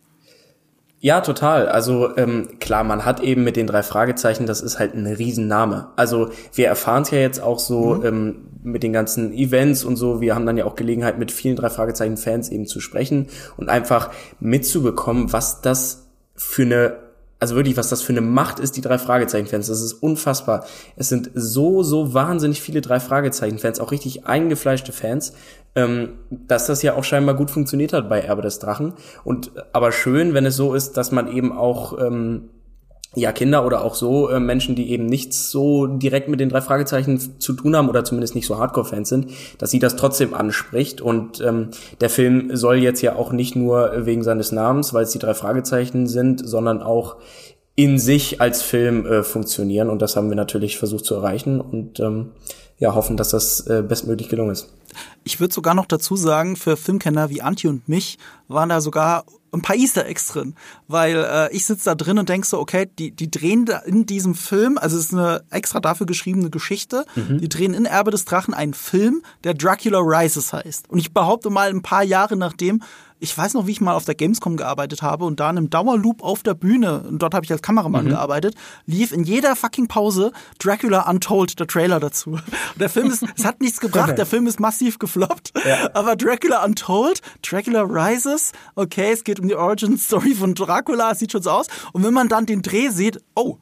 Ja, total. Also ähm, klar, man hat eben mit den drei Fragezeichen, das ist halt ein Riesenname. Also wir erfahren es ja jetzt auch so mhm. ähm, mit den ganzen Events und so. Wir haben dann ja auch Gelegenheit, mit vielen drei Fragezeichen-Fans eben zu sprechen und einfach mitzubekommen, was das für eine Also wirklich, was das für eine Macht ist, die drei Fragezeichen-Fans. Das ist unfassbar. Es sind so, so wahnsinnig viele drei Fragezeichen-Fans, auch richtig eingefleischte Fans, ähm, dass das ja auch scheinbar gut funktioniert hat bei Erbe des Drachen. Und aber schön, wenn es so ist, dass man eben auch ähm, ja Kinder oder auch so äh, Menschen, die eben nichts so direkt mit den drei Fragezeichen zu tun haben oder zumindest nicht so Hardcore-Fans sind, dass sie das trotzdem anspricht. Und ähm, der Film soll jetzt ja auch nicht nur wegen seines Namens, weil es die drei Fragezeichen sind, sondern auch in sich als Film äh, funktionieren. Und das haben wir natürlich versucht zu erreichen und ähm, ja hoffen, dass das äh, bestmöglich gelungen ist. Ich würde sogar noch dazu sagen, für Filmkenner wie Antje und mich waren da sogar ein paar Easter Eggs drin, weil äh, ich sitze da drin und denk so, okay, die die drehen da in diesem Film, also es ist eine extra dafür geschriebene Geschichte, mhm. die drehen in Erbe des Drachen einen Film, der Dracula Rises heißt. Und ich behaupte mal, ein paar Jahre nachdem, ich weiß noch, wie ich mal auf der Gamescom gearbeitet habe und da in einem Dauerloop auf der Bühne, und dort habe ich als Kameramann mhm. gearbeitet, lief in jeder fucking Pause Dracula Untold, der Trailer dazu. Und der Film ist, es hat nichts gebracht, der Film ist massiv gefloppt, ja. aber Dracula Untold, Dracula Rises, okay, es geht um die Origin-Story von Dracula, es sieht schon so aus. Und wenn man dann den Dreh sieht, oh,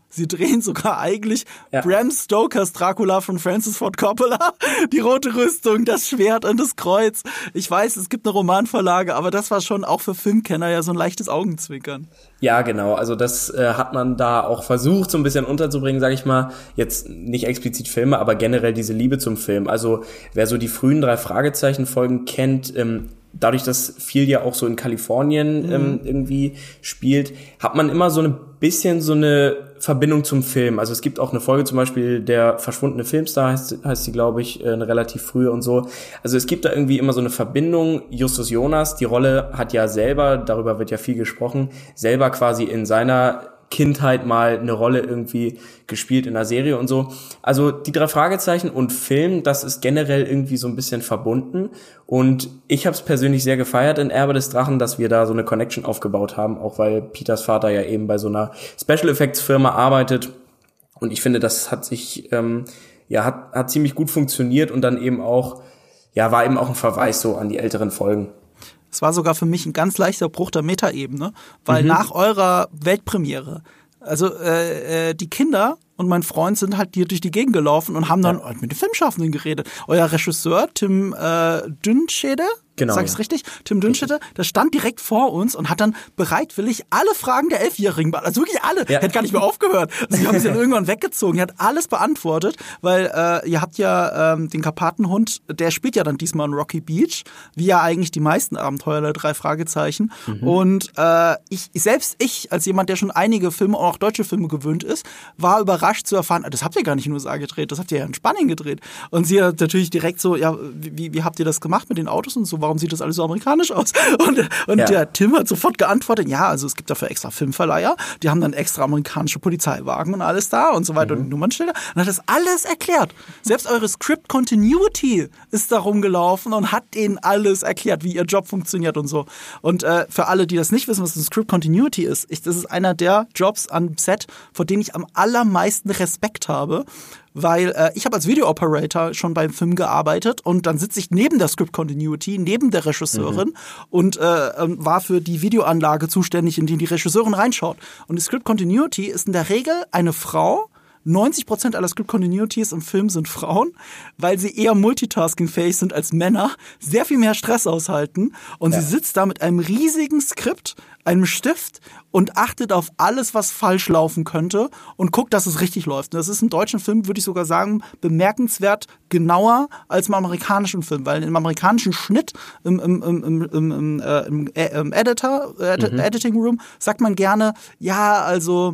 sie drehen sogar eigentlich ja. Bram Stokers Dracula von Francis Ford Coppola. Die rote Rüstung, das Schwert und das Kreuz. Ich weiß, es gibt eine Romanvorlage, aber das war schon auch für Filmkenner ja so ein leichtes Augenzwinkern. Ja, genau. Also das äh, hat man da auch versucht, so ein bisschen unterzubringen, sage ich mal. Jetzt nicht explizit Filme, aber generell diese Liebe zum Film. Also wer so die frühen drei Fragezeichen-Folgen kennt, ähm, dadurch, dass viel ja auch so in Kalifornien mhm. ähm, irgendwie spielt, hat man immer so ein bisschen so eine Verbindung zum Film. Also es gibt auch eine Folge zum Beispiel, der verschwundene Filmstar heißt, heißt sie, glaube ich, eine relativ frühe und so. Also es gibt da irgendwie immer so eine Verbindung. Justus Jonas, die Rolle hat ja selber, darüber wird ja viel gesprochen, selber quasi in seiner Kindheit mal eine Rolle irgendwie gespielt in der Serie und so. Also die drei Fragezeichen und Film, das ist generell irgendwie so ein bisschen verbunden. Und ich habe es persönlich sehr gefeiert in Erbe des Drachen, dass wir da so eine Connection aufgebaut haben, auch weil Peters Vater ja eben bei so einer Special Effects Firma arbeitet. Und ich finde, das hat sich ähm, ja hat hat ziemlich gut funktioniert und dann eben auch ja war eben auch ein Verweis so an die älteren Folgen. Es war sogar für mich ein ganz leichter Bruch der Metaebene, weil mhm. nach eurer Weltpremiere, also äh, äh, die Kinder und mein Freund sind halt hier durch die Gegend gelaufen und haben dann ja. mit den Filmschaffenden geredet. Euer Regisseur, Tim äh, Dünschede, genau, sag ich's ja. richtig? Tim Dünschede, der stand direkt vor uns und hat dann bereitwillig alle Fragen der Elfjährigen beantwortet. Also wirklich alle. Ja. Er hat gar nicht mehr aufgehört. Also, sie haben sie dann irgendwann weggezogen. Er hat alles beantwortet, weil äh, ihr habt ja ähm, den Karpatenhund, der spielt ja dann diesmal in Rocky Beach, wie ja eigentlich die meisten Abenteuer der drei Fragezeichen. Mhm. Und äh, ich selbst ich, als jemand, der schon einige Filme, auch deutsche Filme gewöhnt ist, war überrascht zu erfahren, das habt ihr gar nicht in den U S A gedreht, das habt ihr ja in Spanien gedreht. Und sie hat natürlich direkt so, ja, wie, wie habt ihr das gemacht mit den Autos und so? Warum sieht das alles so amerikanisch aus? Und, und ja. der Tim hat sofort geantwortet, ja, also es gibt dafür extra Filmverleiher, die haben dann extra amerikanische Polizeiwagen und alles da und so weiter mhm. und Nummernschilder. Und hat das alles erklärt. Selbst eure Script Continuity ist da rumgelaufen und hat denen alles erklärt, wie ihr Job funktioniert und so. Und äh, für alle, die das nicht wissen, was ein Script Continuity ist, ich, das ist einer der Jobs am Set, vor denen ich am allermeisten Respekt habe, weil äh, ich habe als Video-Operator schon beim Film gearbeitet und dann sitze ich neben der Script Continuity, neben der Regisseurin mhm. und äh, war für die Videoanlage zuständig, in die die Regisseurin reinschaut. Und die Script Continuity ist in der Regel eine Frau. neunzig Prozent aller Script Continuities im Film sind Frauen, weil sie eher multitaskingfähig sind als Männer, sehr viel mehr Stress aushalten und ja. sie sitzt da mit einem riesigen Skript, einem Stift und achtet auf alles, was falsch laufen könnte und guckt, dass es richtig läuft. Und das ist im deutschen Film, würde ich sogar sagen, bemerkenswert genauer als im amerikanischen Film, weil im amerikanischen Schnitt, im, im, im, im, im, äh, im, äh, im Editor, Ed- mhm. Editing Room, sagt man gerne, ja, also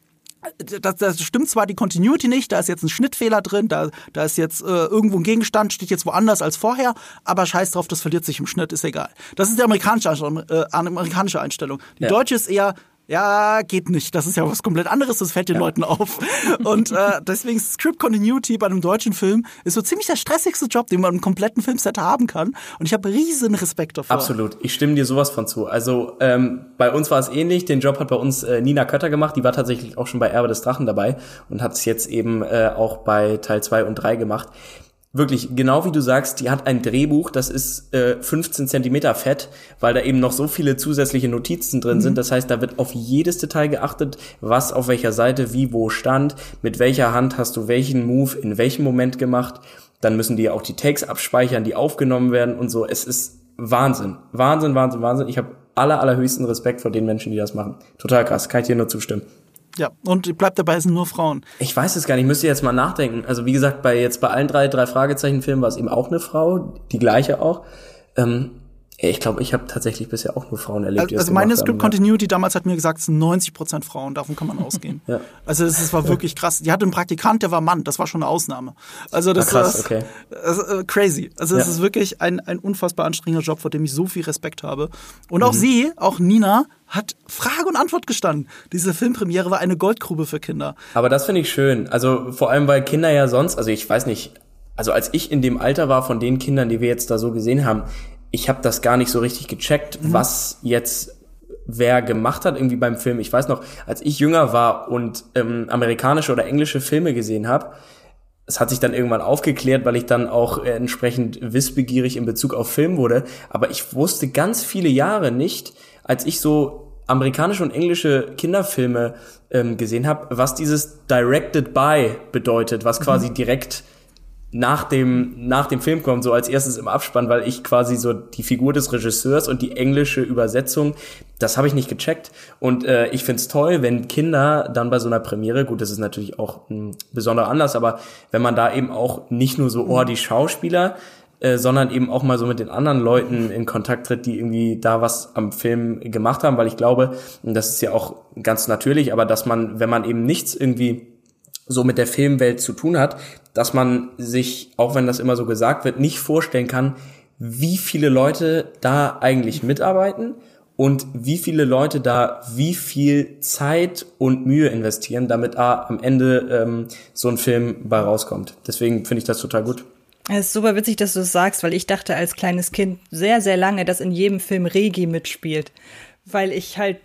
Das, das stimmt zwar die Continuity nicht, da ist jetzt ein Schnittfehler drin, da, da ist jetzt äh, irgendwo ein Gegenstand, steht jetzt woanders als vorher, aber scheiß drauf, das verliert sich im Schnitt, ist egal. Das ist die amerikanische Einstellung. Äh, amerikanische Einstellung. Die ja. deutsche ist eher, ja, geht nicht, das ist ja was komplett anderes, das fällt den ja. Leuten auf. Und äh, deswegen Script Continuity bei einem deutschen Film ist so ziemlich der stressigste Job, den man im kompletten Filmset haben kann. Und ich habe riesen Respekt davor. Absolut, ich stimme dir sowas von zu. Also ähm, bei uns war es ähnlich, den Job hat bei uns äh, Nina Kötter gemacht, die war tatsächlich auch schon bei Erbe des Drachen dabei und hat es jetzt eben äh, auch bei Teil zwei und drei gemacht. Wirklich, genau wie du sagst, die hat ein Drehbuch, das ist äh, fünfzehn Zentimeter fett, weil da eben noch so viele zusätzliche Notizen drin mhm. sind. Das heißt, da wird auf jedes Detail geachtet, was auf welcher Seite, wie, wo stand, mit welcher Hand hast du welchen Move in welchem Moment gemacht. Dann müssen die ja auch die Takes abspeichern, die aufgenommen werden und so. Es ist Wahnsinn, Wahnsinn, Wahnsinn, Wahnsinn. Ich habe aller, allerhöchsten Respekt vor den Menschen, die das machen. Total krass, kann ich dir nur zustimmen. Ja, und bleibt dabei, es sind nur Frauen. Ich weiß es gar nicht, ich müsste jetzt mal nachdenken. Also wie gesagt, bei jetzt bei allen drei, drei Fragezeichen-Filmen war es eben auch eine Frau, die gleiche auch. Ähm, ich glaube, ich habe tatsächlich bisher auch nur Frauen erlebt, also, die das Also meine gemacht Script haben, Continuity ja. damals hat mir gesagt, es sind neunzig Prozent Frauen, davon kann man ausgehen. ja. Also das, das war wirklich krass. Die hatte einen Praktikant, der war Mann, das war schon eine Ausnahme. Also das war krass, das, okay. Das, äh, crazy. Also das ja. ist wirklich ein, ein unfassbar anstrengender Job, vor dem ich so viel Respekt habe. Und auch mhm. sie, auch Nina, hat Frage und Antwort gestanden. Diese Filmpremiere war eine Goldgrube für Kinder. Aber das finde ich schön. Also vor allem, weil Kinder ja sonst, also ich weiß nicht, also als ich in dem Alter war von den Kindern, die wir jetzt da so gesehen haben, ich habe das gar nicht so richtig gecheckt, mhm. was jetzt wer gemacht hat irgendwie beim Film. Ich weiß noch, als ich jünger war und ähm, amerikanische oder englische Filme gesehen habe, es hat sich dann irgendwann aufgeklärt, weil ich dann auch äh, entsprechend wissbegierig in Bezug auf Film wurde. Aber ich wusste ganz viele Jahre nicht, als ich so amerikanische und englische Kinderfilme ähm, gesehen habe, was dieses Directed by bedeutet, was quasi mhm. direkt nach dem nach dem Film kommt, so als erstes im Abspann, weil ich quasi so die Figur des Regisseurs und die englische Übersetzung, das habe ich nicht gecheckt. Und äh, ich find's toll, wenn Kinder dann bei so einer Premiere, gut, das ist natürlich auch ein besonderer Anlass, aber wenn man da eben auch nicht nur so, oh, die Schauspieler, äh, sondern eben auch mal so mit den anderen Leuten in Kontakt tritt, die irgendwie da was am Film gemacht haben, weil ich glaube, und das ist ja auch ganz natürlich, aber dass man, wenn man eben nichts irgendwie so mit der Filmwelt zu tun hat, dass man sich, auch wenn das immer so gesagt wird, nicht vorstellen kann, wie viele Leute da eigentlich mitarbeiten und wie viele Leute da wie viel Zeit und Mühe investieren, damit da am Ende ähm, so ein Film bei rauskommt. Deswegen finde ich das total gut. Es ist super witzig, dass du es sagst, weil ich dachte als kleines Kind sehr, sehr lange, dass in jedem Film Regie mitspielt, weil ich halt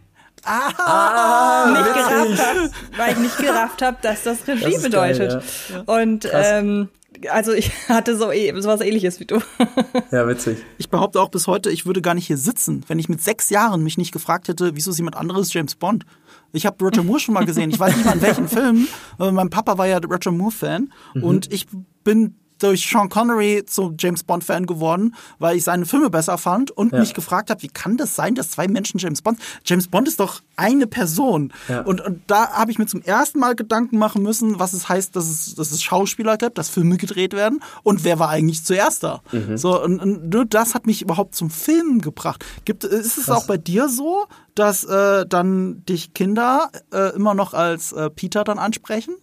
Ah, nicht gerafft hab, weil ich nicht gerafft habe, dass das Regie das bedeutet. Geil, ja. Und ähm, also ich hatte so sowas Ähnliches wie du. Ja, witzig. Ich behaupte auch bis heute, ich würde gar nicht hier sitzen, wenn ich mit sechs Jahren mich nicht gefragt hätte, wieso ist jemand anderes James Bond? Ich habe Roger Moore schon mal gesehen. Ich weiß nicht mal in welchen Filmen. Mein Papa war ja Roger Moore-Fan mhm. und ich bin durch Sean Connery zum James-Bond-Fan geworden, weil ich seine Filme besser fand und ja. mich gefragt habe, wie kann das sein, dass zwei Menschen James Bond... James Bond ist doch eine Person. Ja. Und, und da habe ich mir zum ersten Mal Gedanken machen müssen, was es heißt, dass es, dass es Schauspieler gibt, dass Filme gedreht werden und wer war eigentlich zuerst da. Mhm. So, und, und nur das hat mich überhaupt zum Filmen gebracht. Gibt, ist es Krass. Auch bei dir so, dass äh, dann dich Kinder äh, immer noch als äh, Peter dann ansprechen?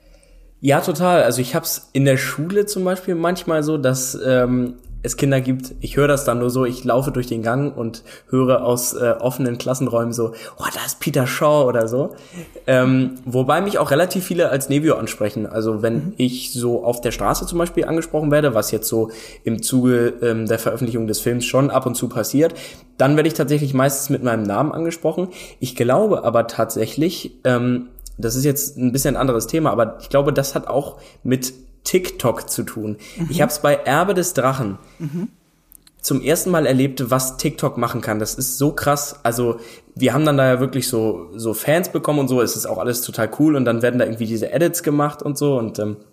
Ja, total. Also ich hab's in der Schule zum Beispiel manchmal so, dass ähm, es Kinder gibt, ich höre das dann nur so, ich laufe durch den Gang und höre aus äh, offenen Klassenräumen so, oh, da ist Peter Shaw oder so. Ähm, wobei mich auch relativ viele als Nevio ansprechen. Also wenn mhm. ich so auf der Straße zum Beispiel angesprochen werde, was jetzt so im Zuge ähm, der Veröffentlichung des Films schon ab und zu passiert, dann werde ich tatsächlich meistens mit meinem Namen angesprochen. Ich glaube aber tatsächlich, ähm, das ist jetzt ein bisschen ein anderes Thema, aber ich glaube, das hat auch mit TikTok zu tun. Mhm. Ich habe es bei Erbe des Drachen mhm. zum ersten Mal erlebt, was TikTok machen kann. Das ist so krass. Also wir haben dann da ja wirklich so so Fans bekommen und so. Es ist auch alles total cool und dann werden da irgendwie diese Edits gemacht und so und ähm,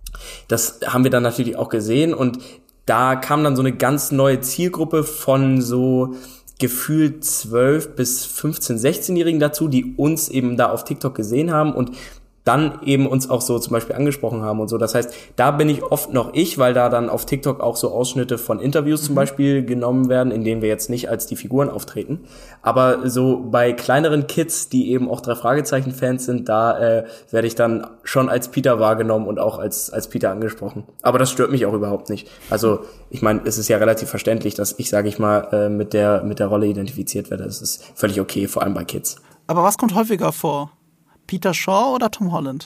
das haben wir dann natürlich auch gesehen und da kam dann so eine ganz neue Zielgruppe von so gefühlt zwölf bis fünfzehn, sechzehnjährigen dazu, die uns eben da auf TikTok gesehen haben und dann eben uns auch so zum Beispiel angesprochen haben und so. Das heißt, da bin ich oft noch ich, weil da dann auf TikTok auch so Ausschnitte von Interviews mhm. zum Beispiel genommen werden, in denen wir jetzt nicht als die Figuren auftreten. Aber so bei kleineren Kids, die eben auch Drei-Fragezeichen-Fans sind, da äh, werde ich dann schon als Peter wahrgenommen und auch als als Peter angesprochen. Aber das stört mich auch überhaupt nicht. Also ich meine, es ist ja relativ verständlich, dass ich, sage ich mal, äh, mit der mit der Rolle identifiziert werde. Das ist völlig okay, vor allem bei Kids. Aber was kommt häufiger vor? Peter Shaw oder Tom Holland?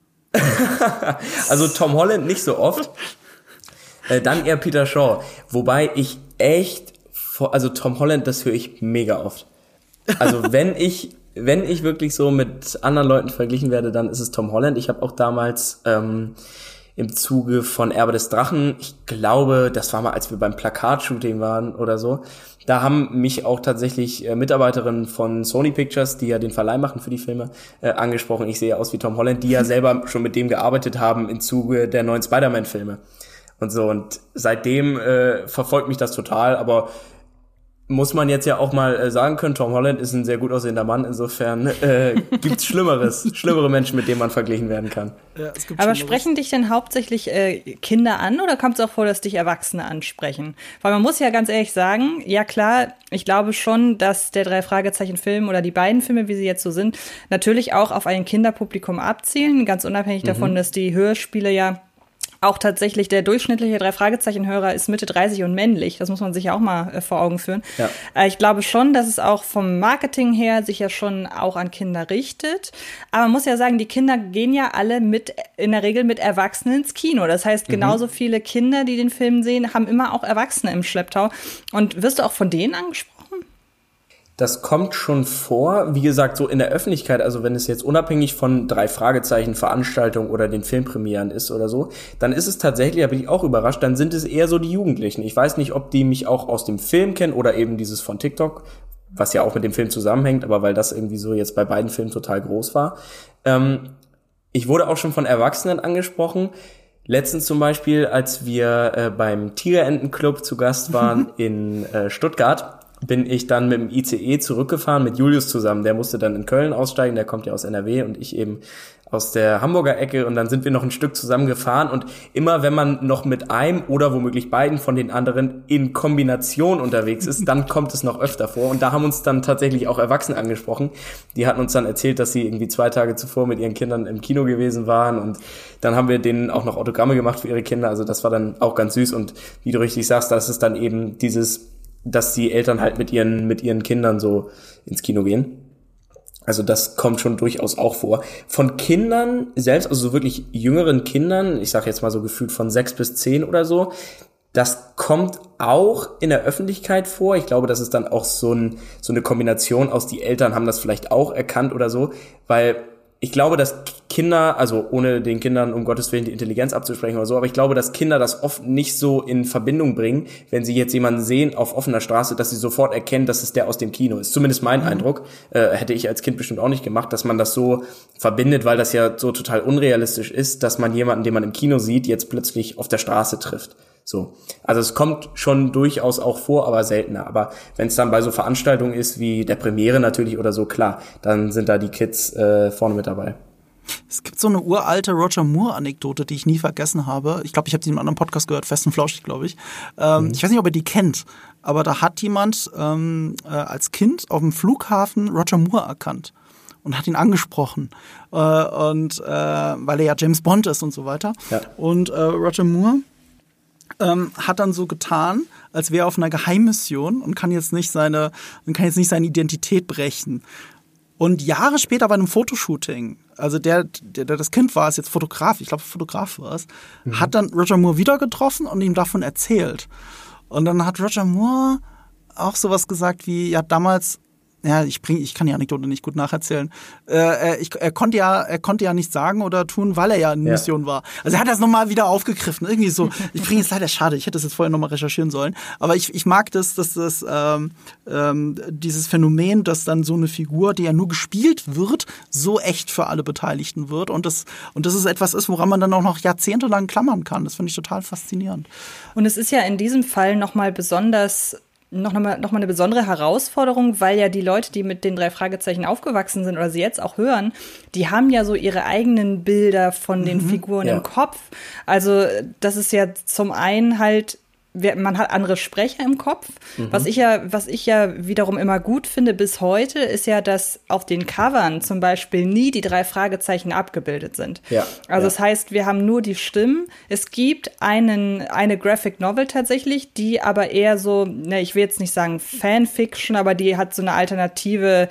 Also Tom Holland nicht so oft. Äh, dann eher Peter Shaw. Wobei ich echt, vor, also Tom Holland, das höre ich mega oft. Also wenn ich, wenn ich wirklich so mit anderen Leuten verglichen werde, dann ist es Tom Holland. Ich habe auch damals ähm, im Zuge von Erbe des Drachen, ich glaube, das war mal, als wir beim Plakatshooting waren oder so, da haben mich auch tatsächlich äh, Mitarbeiterinnen von Sony Pictures, die ja den Verleih machen für die Filme, äh, angesprochen. Ich sehe aus wie Tom Holland, die ja selber schon mit dem gearbeitet haben im Zuge der neuen Spider-Man-Filme und so. Und seitdem äh, verfolgt mich das total, aber muss man jetzt ja auch mal äh, sagen können, Tom Holland ist ein sehr gut aussehender Mann, insofern äh, gibt's Schlimmeres, schlimmere Menschen, mit denen man verglichen werden kann. Ja, es gibt Aber sprechen dich denn hauptsächlich äh, Kinder an oder kommt es auch vor, dass dich Erwachsene ansprechen? Weil man muss ja ganz ehrlich sagen, ja klar, ich glaube schon, dass der Drei-Fragezeichen-Film oder die beiden Filme, wie sie jetzt so sind, natürlich auch auf ein Kinderpublikum abzielen, ganz unabhängig mhm. davon, dass die Hörspiele ja auch tatsächlich der durchschnittliche Drei-Fragezeichen-Hörer ist Mitte dreißig und männlich. Das muss man sich ja auch mal äh, vor Augen führen. Ja. Äh, ich glaube schon, dass es auch vom Marketing her sich ja schon auch an Kinder richtet. Aber man muss ja sagen, die Kinder gehen ja alle mit in der Regel mit Erwachsenen ins Kino. Das heißt, mhm. genauso viele Kinder, die den Film sehen, haben immer auch Erwachsene im Schlepptau. Und wirst du auch von denen angesprochen? Das kommt schon vor, wie gesagt, so in der Öffentlichkeit, also wenn es jetzt unabhängig von Drei-Fragezeichen-Veranstaltungen oder den Filmpremieren ist oder so, dann ist es tatsächlich, da bin ich auch überrascht, dann sind es eher so die Jugendlichen. Ich weiß nicht, ob die mich auch aus dem Film kennen oder eben dieses von TikTok, was ja auch mit dem Film zusammenhängt, aber weil das irgendwie so jetzt bei beiden Filmen total groß war. Ähm, ich wurde auch schon von Erwachsenen angesprochen. Letztens zum Beispiel, als wir äh, beim Tigerentenclub zu Gast waren in äh, Stuttgart, bin ich dann mit dem I C E zurückgefahren mit Julius zusammen. Der musste dann in Köln aussteigen, der kommt ja aus N R W und ich eben aus der Hamburger Ecke und dann sind wir noch ein Stück zusammen gefahren und immer wenn man noch mit einem oder womöglich beiden von den anderen in Kombination unterwegs ist, dann kommt es noch öfter vor und da haben uns dann tatsächlich auch Erwachsene angesprochen. Die hatten uns dann erzählt, dass sie irgendwie zwei Tage zuvor mit ihren Kindern im Kino gewesen waren und dann haben wir denen auch noch Autogramme gemacht für ihre Kinder, also das war dann auch ganz süß und wie du richtig sagst, das ist dann eben dieses, dass die Eltern halt mit ihren mit ihren Kindern so ins Kino gehen. Also das kommt schon durchaus auch vor. Von Kindern selbst, also so wirklich jüngeren Kindern, ich sage jetzt mal so gefühlt von sechs bis zehn oder so, das kommt auch in der Öffentlichkeit vor. Ich glaube, das ist dann auch so, ein, so eine Kombination aus, die Eltern haben das vielleicht auch erkannt oder so, weil ich glaube, dass Kinder, also ohne den Kindern um Gottes Willen die Intelligenz abzusprechen oder so, aber ich glaube, dass Kinder das oft nicht so in Verbindung bringen, wenn sie jetzt jemanden sehen auf offener Straße, dass sie sofort erkennen, dass es der aus dem Kino ist. Zumindest mein mhm. Eindruck. Äh, hätte ich als Kind bestimmt auch nicht gemacht, dass man das so verbindet, weil das ja so total unrealistisch ist, dass man jemanden, den man im Kino sieht, jetzt plötzlich auf der Straße trifft. So. Also es kommt schon durchaus auch vor, aber seltener. Aber wenn es dann bei so Veranstaltungen ist, wie der Premiere natürlich oder so, klar, dann sind da die Kids äh, vorne mit dabei. Es gibt so eine uralte Roger Moore-Anekdote, die ich nie vergessen habe. Ich glaube, ich habe die in einem anderen Podcast gehört, Fest und Flauschig, glaube ich. Ähm, mhm. Ich weiß nicht, ob ihr die kennt, aber da hat jemand ähm, äh, als Kind auf dem Flughafen Roger Moore erkannt und hat ihn angesprochen. Äh, und äh, weil er ja James Bond ist und so weiter. Ja. Und äh, Roger Moore ähm, hat dann so getan, als wäre er auf einer Geheimmission und kann jetzt nicht seine, kann jetzt nicht seine Identität brechen. Und Jahre später bei einem Fotoshooting, also der, der, der das Kind war, ist jetzt Fotograf, ich glaube Fotograf war es, mhm. hat dann Roger Moore wieder getroffen und ihm davon erzählt. Und dann hat Roger Moore auch sowas gesagt wie, ja damals, ja ich bring, ich kann die Anekdote nicht gut nacherzählen, äh, ich, er konnte ja, er konnte ja nichts sagen oder tun, weil er ja in ja. Mission war. Also er hat das nochmal wieder aufgegriffen, irgendwie so. Ich bringe es leider schade, ich hätte das jetzt vorher nochmal recherchieren sollen. Aber ich, ich mag das, dass das ähm, ähm, dieses Phänomen, dass dann so eine Figur, die ja nur gespielt wird, so echt für alle Beteiligten wird und das und das ist etwas ist, woran man dann auch noch jahrzehntelang klammern kann. Das finde ich total faszinierend. Und es ist ja in diesem Fall nochmal besonders noch mal, noch mal eine besondere Herausforderung, weil ja die Leute, die mit den drei Fragezeichen aufgewachsen sind oder sie jetzt auch hören, die haben ja so ihre eigenen Bilder von den mhm, Figuren ja. im Kopf. Also das ist ja zum einen halt, man hat andere Sprecher im Kopf. Mhm. Was ich ja, was ich ja wiederum immer gut finde bis heute, ist ja, dass auf den Covern zum Beispiel nie die drei Fragezeichen abgebildet sind. Ja. Also ja. das heißt, wir haben nur die Stimmen. Es gibt einen, eine Graphic Novel tatsächlich, die aber eher so, ne, ich will jetzt nicht sagen Fanfiction, aber die hat so eine alternative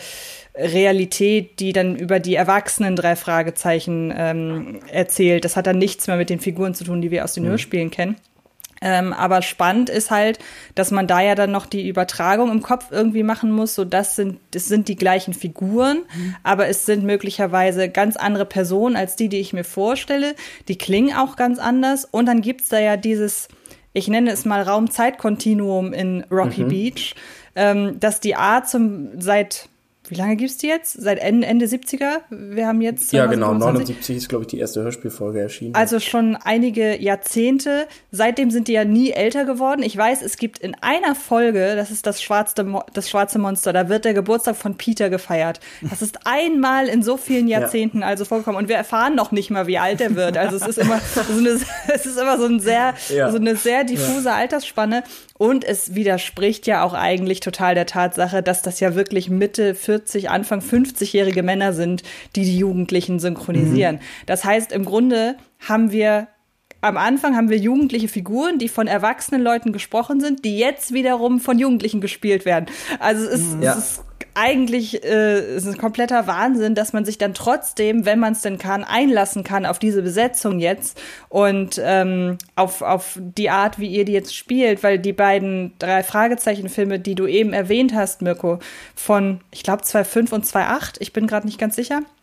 Realität, die dann über die erwachsenen drei Fragezeichen ähm, erzählt. Das hat dann nichts mehr mit den Figuren zu tun, die wir aus den mhm. Hörspielen kennen. Ähm, aber spannend ist halt, dass man da ja dann noch die Übertragung im Kopf irgendwie machen muss. So, das sind, das sind die gleichen Figuren, mhm. aber es sind möglicherweise ganz andere Personen als die, die ich mir vorstelle. Die klingen auch ganz anders. Und dann gibt's da ja dieses, ich nenne es mal Raum-Zeit-Kontinuum in Rocky mhm. Beach, ähm, dass die Art zum, seit, wie lange gibt's die jetzt? Seit Ende, Ende siebziger? Wir haben jetzt ja, genau, neunundsiebzig ist, glaube ich, die erste Hörspielfolge erschienen. Also schon einige Jahrzehnte. Seitdem sind die ja nie älter geworden. Ich weiß, es gibt in einer Folge, das ist das schwarze, das schwarze Monster, da wird der Geburtstag von Peter gefeiert. Das ist einmal in so vielen Jahrzehnten ja. also vorgekommen. Und wir erfahren noch nicht mal, wie alt er wird. Also es ist immer so eine, es ist immer so ein sehr, ja. so eine sehr diffuse ja. Altersspanne. Und es widerspricht ja auch eigentlich total der Tatsache, dass das ja wirklich Mitte vierzig, Anfang fünfzigjährige Männer sind, die die Jugendlichen synchronisieren. Mhm. Das heißt, im Grunde haben wir, am Anfang haben wir jugendliche Figuren, die von erwachsenen Leuten gesprochen sind, die jetzt wiederum von Jugendlichen gespielt werden. Also es ist, ja. es ist eigentlich äh, es ist ein kompletter Wahnsinn, dass man sich dann trotzdem, wenn man es denn kann, einlassen kann auf diese Besetzung jetzt und ähm, auf, auf die Art, wie ihr die jetzt spielt, weil die beiden drei Fragezeichen-Filme, die du eben erwähnt hast, Mirko, von, ich glaube, zweitausendfünf und zweitausendacht, ich bin gerade nicht ganz sicher,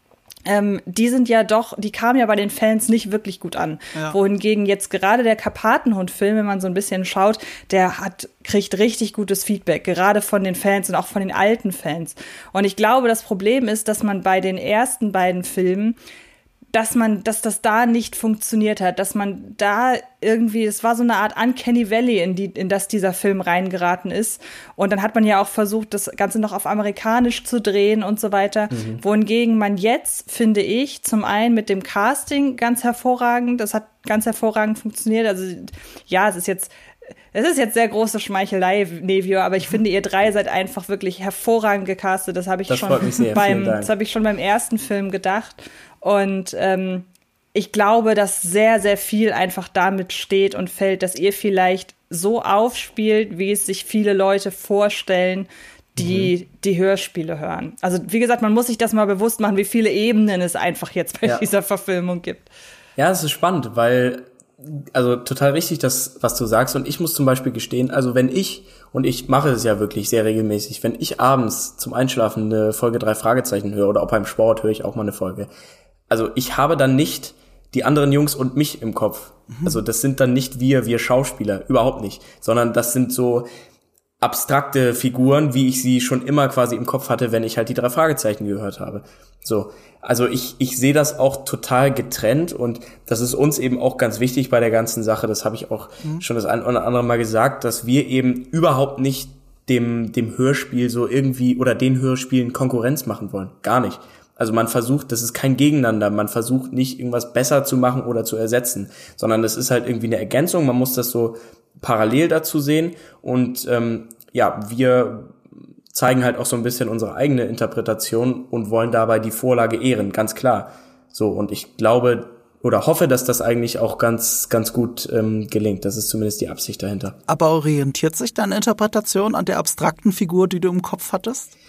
Ähm, die sind ja doch, die kamen ja bei den Fans nicht wirklich gut an. Ja. Wohingegen jetzt gerade der Karpatenhund-Film, wenn man so ein bisschen schaut, der hat, kriegt richtig gutes Feedback, gerade von den Fans und auch von den alten Fans. Und ich glaube, das Problem ist, dass man bei den ersten beiden Filmen dass man, dass das da nicht funktioniert hat, dass man da irgendwie, es war so eine Art Uncanny Valley, in die, in das dieser Film reingeraten ist. Und dann hat man ja auch versucht, das Ganze noch auf amerikanisch zu drehen und so weiter. Mhm. Wohingegen man jetzt, finde ich, zum einen mit dem Casting ganz hervorragend, das hat ganz hervorragend funktioniert. Also, ja, es ist jetzt, es ist jetzt sehr große Schmeichelei, Nevio, aber ich finde, ihr drei seid einfach wirklich hervorragend gecastet. Das habe ich das schon freut mich sehr. beim, das habe ich schon beim ersten Film gedacht. Und ähm, ich glaube, dass sehr, sehr viel einfach damit steht und fällt, dass ihr vielleicht so aufspielt, wie es sich viele Leute vorstellen, die mhm. die Hörspiele hören. Also wie gesagt, man muss sich das mal bewusst machen, wie viele Ebenen es einfach jetzt bei ja. dieser Verfilmung gibt. Ja, es ist spannend, weil, also total richtig, das, was du sagst. Und ich muss zum Beispiel gestehen, also wenn ich, und ich mache es ja wirklich sehr regelmäßig, wenn ich abends zum Einschlafen eine Folge drei Fragezeichen höre oder auch beim Sport höre ich auch mal eine Folge, also ich habe dann nicht die anderen Jungs und mich im Kopf. Mhm. Also das sind dann nicht wir, wir Schauspieler, überhaupt nicht. Sondern das sind so abstrakte Figuren, wie ich sie schon immer quasi im Kopf hatte, wenn ich halt die drei Fragezeichen gehört habe. So, also ich ich sehe das auch total getrennt und das ist uns eben auch ganz wichtig bei der ganzen Sache. Das habe ich auch mhm. schon das ein oder andere Mal gesagt, dass wir eben überhaupt nicht dem dem Hörspiel so irgendwie oder den Hörspielen Konkurrenz machen wollen. Gar nicht. Also man versucht, das ist kein Gegeneinander, man versucht nicht irgendwas besser zu machen oder zu ersetzen, sondern das ist halt irgendwie eine Ergänzung, man muss das so parallel dazu sehen und ähm, ja, wir zeigen halt auch so ein bisschen unsere eigene Interpretation und wollen dabei die Vorlage ehren, ganz klar. So, und ich glaube oder hoffe, dass das eigentlich auch ganz ganz gut ähm, gelingt, das ist zumindest die Absicht dahinter. Aber orientiert sich deine Interpretation an der abstrakten Figur, die du im Kopf hattest?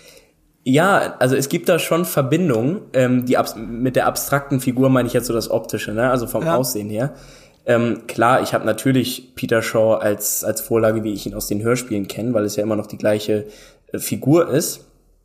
Ja, also es gibt da schon Verbindungen. Ähm, die Ab- mit der abstrakten Figur meine ich jetzt so das Optische, ne? Also vom ja. Aussehen her. Ähm, klar, ich habe natürlich Peter Shaw als als Vorlage, wie ich ihn aus den Hörspielen kenne, weil es ja immer noch die gleiche äh, Figur ist.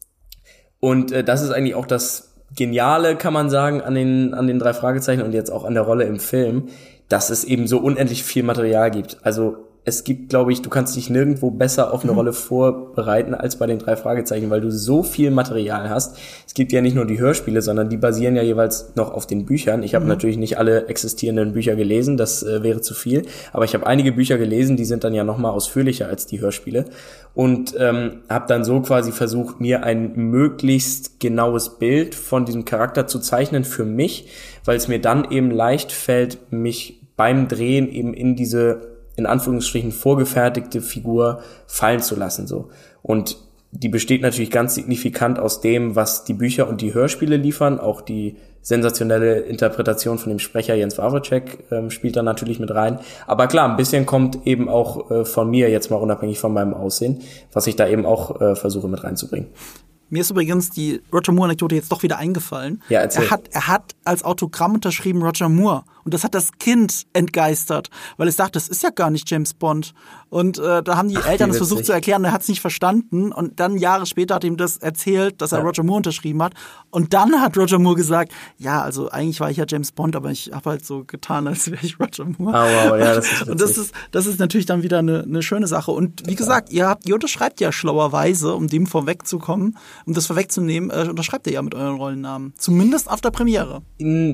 Und äh, das ist eigentlich auch das Geniale, kann man sagen, an den an den drei Fragezeichen und jetzt auch an der Rolle im Film, dass es eben so unendlich viel Material gibt. Also es gibt, glaube ich, du kannst dich nirgendwo besser auf eine mhm. Rolle vorbereiten als bei den drei Fragezeichen, weil du so viel Material hast. Es gibt ja nicht nur die Hörspiele, sondern die basieren ja jeweils noch auf den Büchern. Ich habe mhm. natürlich nicht alle existierenden Bücher gelesen, das äh, wäre zu viel. Aber ich habe einige Bücher gelesen, die sind dann ja noch mal ausführlicher als die Hörspiele. Und ähm, habe dann so quasi versucht, mir ein möglichst genaues Bild von diesem Charakter zu zeichnen für mich, weil es mir dann eben leicht fällt, mich beim Drehen eben in diese in Anführungsstrichen vorgefertigte Figur fallen zu lassen, so. Und die besteht natürlich ganz signifikant aus dem, was die Bücher und die Hörspiele liefern. Auch die sensationelle Interpretation von dem Sprecher Jens Wawrcek ähm, spielt da natürlich mit rein. Aber klar, ein bisschen kommt eben auch äh, von mir, jetzt mal unabhängig von meinem Aussehen, was ich da eben auch äh, versuche mit reinzubringen. Mir ist übrigens die Roger Moore-Anekdote jetzt doch wieder eingefallen. Ja, erzähl. Er hat, er hat als Autogramm unterschrieben Roger Moore. Und das hat das Kind entgeistert, weil es dachte, das ist ja gar nicht James Bond. Und äh, da haben die Ach, Eltern es versucht zu erklären, er hat es nicht verstanden. Und dann Jahre später hat ihm das erzählt, dass er ja. Roger Moore unterschrieben hat. Und dann hat Roger Moore gesagt, ja, also eigentlich war ich ja James Bond, aber ich habe halt so getan, als wäre ich Roger Moore. Oh, wow, ja, das ist witzig. Und das ist, das ist natürlich dann wieder eine, eine schöne Sache. Und wie gesagt, ihr habt, ihr unterschreibt ja schlauerweise, um dem vorwegzukommen, um das vorwegzunehmen, äh, unterschreibt ihr ja mit euren Rollennamen. Zumindest auf der Premiere.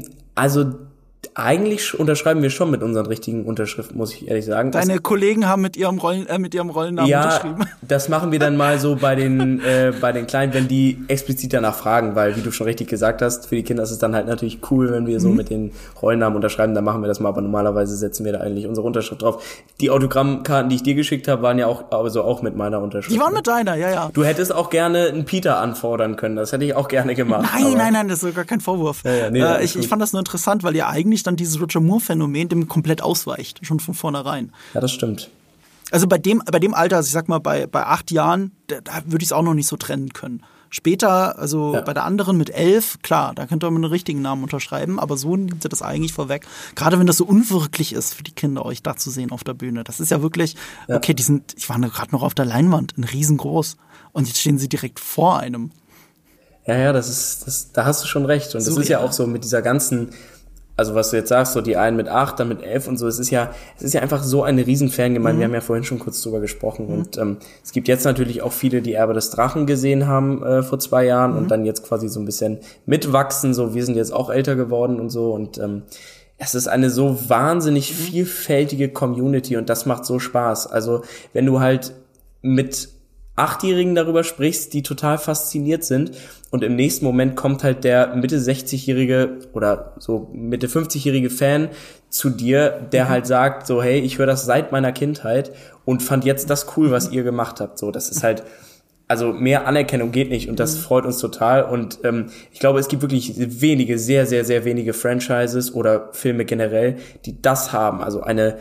Also eigentlich unterschreiben wir schon mit unseren richtigen Unterschriften, muss ich ehrlich sagen. Deine das Kollegen haben mit ihrem Rollen, äh, mit ihrem Rollennamen ja, unterschrieben. Das machen wir dann mal so bei den äh, bei den Kleinen, wenn die explizit danach fragen, weil, wie du schon richtig gesagt hast, für die Kinder ist es dann halt natürlich cool, wenn wir so mhm. mit den Rollennamen unterschreiben, dann machen wir das mal, aber normalerweise setzen wir da eigentlich unsere Unterschrift drauf. Die Autogrammkarten, die ich dir geschickt habe, waren ja auch also auch mit meiner Unterschrift. Die waren mit deiner, ja, ja. Du hättest auch gerne einen Peter anfordern können, das hätte ich auch gerne gemacht. Nein, nein, nein, das ist gar kein Vorwurf. Ja, ja, nee, äh, ich, ich fand das nur interessant, weil ihr eigentlich dann dieses Roger Moore-Phänomen dem komplett ausweicht, schon von vornherein. Ja, das stimmt. Also bei dem, bei dem Alter, also ich sag mal, bei, bei acht Jahren, da, da würde ich es auch noch nicht so trennen können. Später, also ja. bei der anderen mit elf, klar, da könnt ihr mit einem richtigen Namen unterschreiben, aber so nimmt ihr das eigentlich vorweg. Gerade wenn das so unwirklich ist für die Kinder, euch da zu sehen auf der Bühne. Das ist ja wirklich, ja. okay, die sind, ich war gerade noch auf der Leinwand, riesengroß. Und jetzt stehen sie direkt vor einem. Ja, ja, das ist, das, da hast du schon recht. Und das So, ist ja ja. auch so mit dieser ganzen, also was du jetzt sagst, so die einen mit acht, dann mit elf und so, es ist ja, es ist ja einfach so eine riesen Fangemeinde. Mhm. Wir haben ja vorhin schon kurz drüber gesprochen. Mhm. Und ähm, es gibt jetzt natürlich auch viele, die Erbe des Drachen gesehen haben äh, vor zwei Jahren mhm. und dann jetzt quasi so ein bisschen mitwachsen. So, wir sind jetzt auch älter geworden und so. Und ähm, es ist eine so wahnsinnig mhm. vielfältige Community und das macht so Spaß. Also wenn du halt mit Achtjährigen darüber sprichst, die total fasziniert sind und im nächsten Moment kommt halt der Mitte sechzigjährige oder so Mitte fünfzigjährige Fan zu dir, der mhm. halt sagt so, hey, ich höre das seit meiner Kindheit und fand jetzt das cool, was ihr gemacht habt. So, das ist halt, also mehr Anerkennung geht nicht und das mhm. freut uns total und ähm, ich glaube, es gibt wirklich wenige, sehr, sehr, sehr wenige Franchises oder Filme generell, die das haben, also eine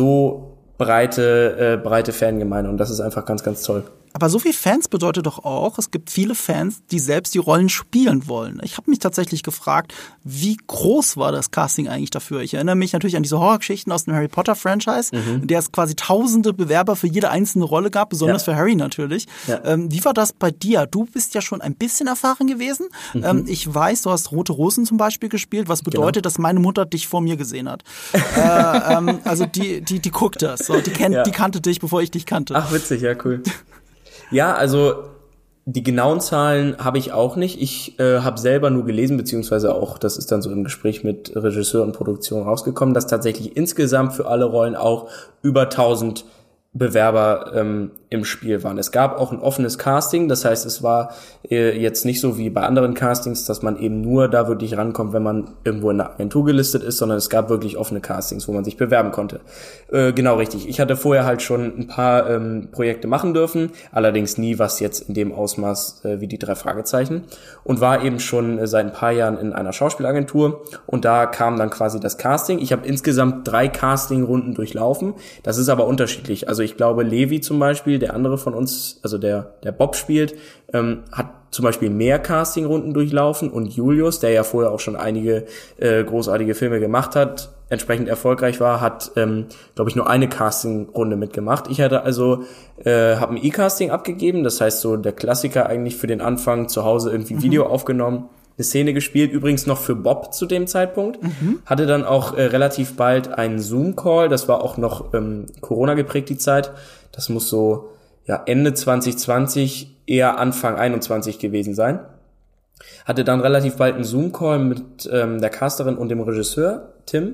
so breite, äh, breite Fangemeinde und das ist einfach ganz, ganz toll. Aber so viel Fans bedeutet doch auch, es gibt viele Fans, die selbst die Rollen spielen wollen. Ich habe mich tatsächlich gefragt, wie groß war das Casting eigentlich dafür? Ich erinnere mich natürlich an diese Horrorgeschichten aus dem Harry Potter Franchise, mhm. in der es quasi tausende Bewerber für jede einzelne Rolle gab, besonders ja. für Harry natürlich. Ja. Ähm, wie war das bei dir? Du bist ja schon ein bisschen erfahren gewesen. Mhm. Ähm, ich weiß, du hast Rote Rosen zum Beispiel gespielt, was bedeutet, genau. dass meine Mutter dich vor mir gesehen hat. äh, ähm, also die, die, die guckt das, so. die, kennt, ja. die kannte dich, bevor ich dich kannte. Ach, witzig, ja, cool. Ja, also die genauen Zahlen habe ich auch nicht. Ich äh, habe selber nur gelesen, beziehungsweise auch, das ist dann so im Gespräch mit Regisseur und Produktion rausgekommen, dass tatsächlich insgesamt für alle Rollen auch über tausend Bewerber ähm, im Spiel waren. Es gab auch ein offenes Casting, das heißt, es war äh, jetzt nicht so wie bei anderen Castings, dass man eben nur da wirklich rankommt, wenn man irgendwo in der Agentur gelistet ist, sondern es gab wirklich offene Castings, wo man sich bewerben konnte. Äh, genau richtig. Ich hatte vorher halt schon ein paar ähm, Projekte machen dürfen, allerdings nie was jetzt in dem Ausmaß äh, wie die drei Fragezeichen und war eben schon äh, seit ein paar Jahren in einer Schauspielagentur und da kam dann quasi das Casting. Ich habe insgesamt drei Castingrunden durchlaufen. Das ist aber unterschiedlich. Also ich glaube, Levi zum Beispiel, der andere von uns, also der der Bob spielt, ähm, hat zum Beispiel mehr Castingrunden durchlaufen und Julius, der ja vorher auch schon einige äh, großartige Filme gemacht hat, entsprechend erfolgreich war, hat, ähm, glaube ich, nur eine Castingrunde mitgemacht. Ich hatte also, äh, habe ein E-Casting abgegeben, das heißt so der Klassiker eigentlich für den Anfang, zu Hause irgendwie mhm. Video aufgenommen, eine Szene gespielt, übrigens noch für Bob zu dem Zeitpunkt, mhm. hatte dann auch äh, relativ bald einen Zoom-Call, das war auch noch ähm, Corona geprägt die Zeit, das muss so ja Ende zwanzig zwanzig, eher Anfang einundzwanzig gewesen sein. Hatte dann relativ bald einen Zoom-Call mit ähm, der Casterin und dem Regisseur, Tim,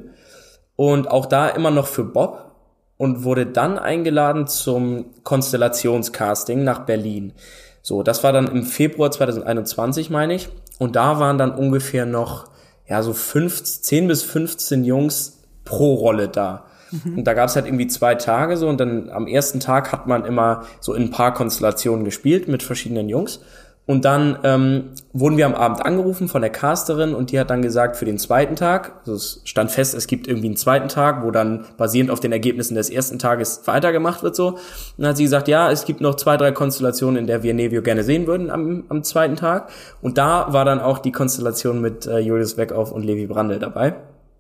und auch da immer noch für Bob und wurde dann eingeladen zum Konstellationscasting nach Berlin. So, das war dann im Februar zwanzig einundzwanzig, meine ich. Und da waren dann ungefähr noch, ja, so fünfzehn, zehn bis fünfzehn Jungs pro Rolle da. Mhm. Und da gab's halt irgendwie zwei Tage so und dann am ersten Tag hat man immer so in ein paar Konstellationen gespielt mit verschiedenen Jungs. Und dann ähm, wurden wir am Abend angerufen von der Casterin und die hat dann gesagt, für den zweiten Tag, also es stand fest, es gibt irgendwie einen zweiten Tag, wo dann basierend auf den Ergebnissen des ersten Tages weitergemacht wird so. Und dann hat sie gesagt, ja, es gibt noch zwei, drei Konstellationen, in der wir Nevio gerne sehen würden am, am zweiten Tag. Und da war dann auch die Konstellation mit äh, Julius Weckauf und Levi Brandl dabei.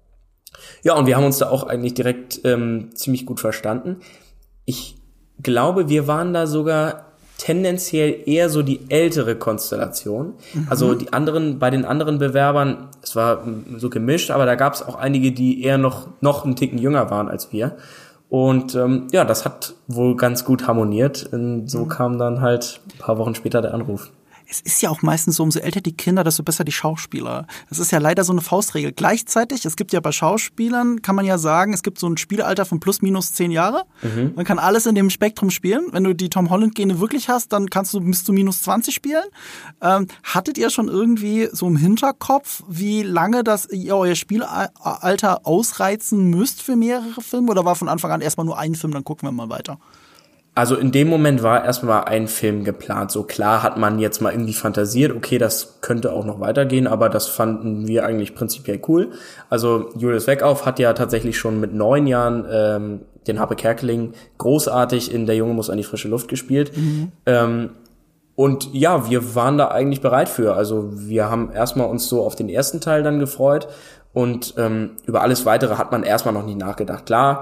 Ja, und wir haben uns da auch eigentlich direkt ähm, ziemlich gut verstanden. Ich glaube, wir waren da sogar tendenziell eher so die ältere Konstellation. Mhm. Also die anderen, bei den anderen Bewerbern, es war so gemischt, aber da gab es auch einige, die eher noch noch einen Ticken jünger waren als wir. Und ähm, ja, das hat wohl ganz gut harmoniert. Und so mhm. kam dann halt ein paar Wochen später der Anruf. Es ist ja auch meistens so, umso älter die Kinder, desto besser die Schauspieler. Das ist ja leider so eine Faustregel. Gleichzeitig, es gibt ja bei Schauspielern, kann man ja sagen, es gibt so ein Spielalter von plus minus zehn Jahre. Mhm. Man kann alles in dem Spektrum spielen. Wenn du die Tom Holland-Gene wirklich hast, dann kannst du bis zu minus zwanzig spielen. Ähm, hattet ihr schon irgendwie so im Hinterkopf, wie lange das ihr euer Spielalter ausreizen müsst für mehrere Filme? Oder war von Anfang an erstmal nur ein Film, dann gucken wir mal weiter? Also in dem Moment war erstmal ein Film geplant. So klar hat man jetzt mal irgendwie fantasiert, okay, das könnte auch noch weitergehen, aber das fanden wir eigentlich prinzipiell cool. Also Julius Weckauf hat ja tatsächlich schon mit neun Jahren ähm, den Happe Kerkeling großartig in Der Junge muss an die frische Luft gespielt. Mhm. Ähm, und ja, wir waren da eigentlich bereit für. Also wir haben erstmal uns so auf den ersten Teil dann gefreut und ähm, über alles Weitere hat man erstmal noch nicht nachgedacht. Klar,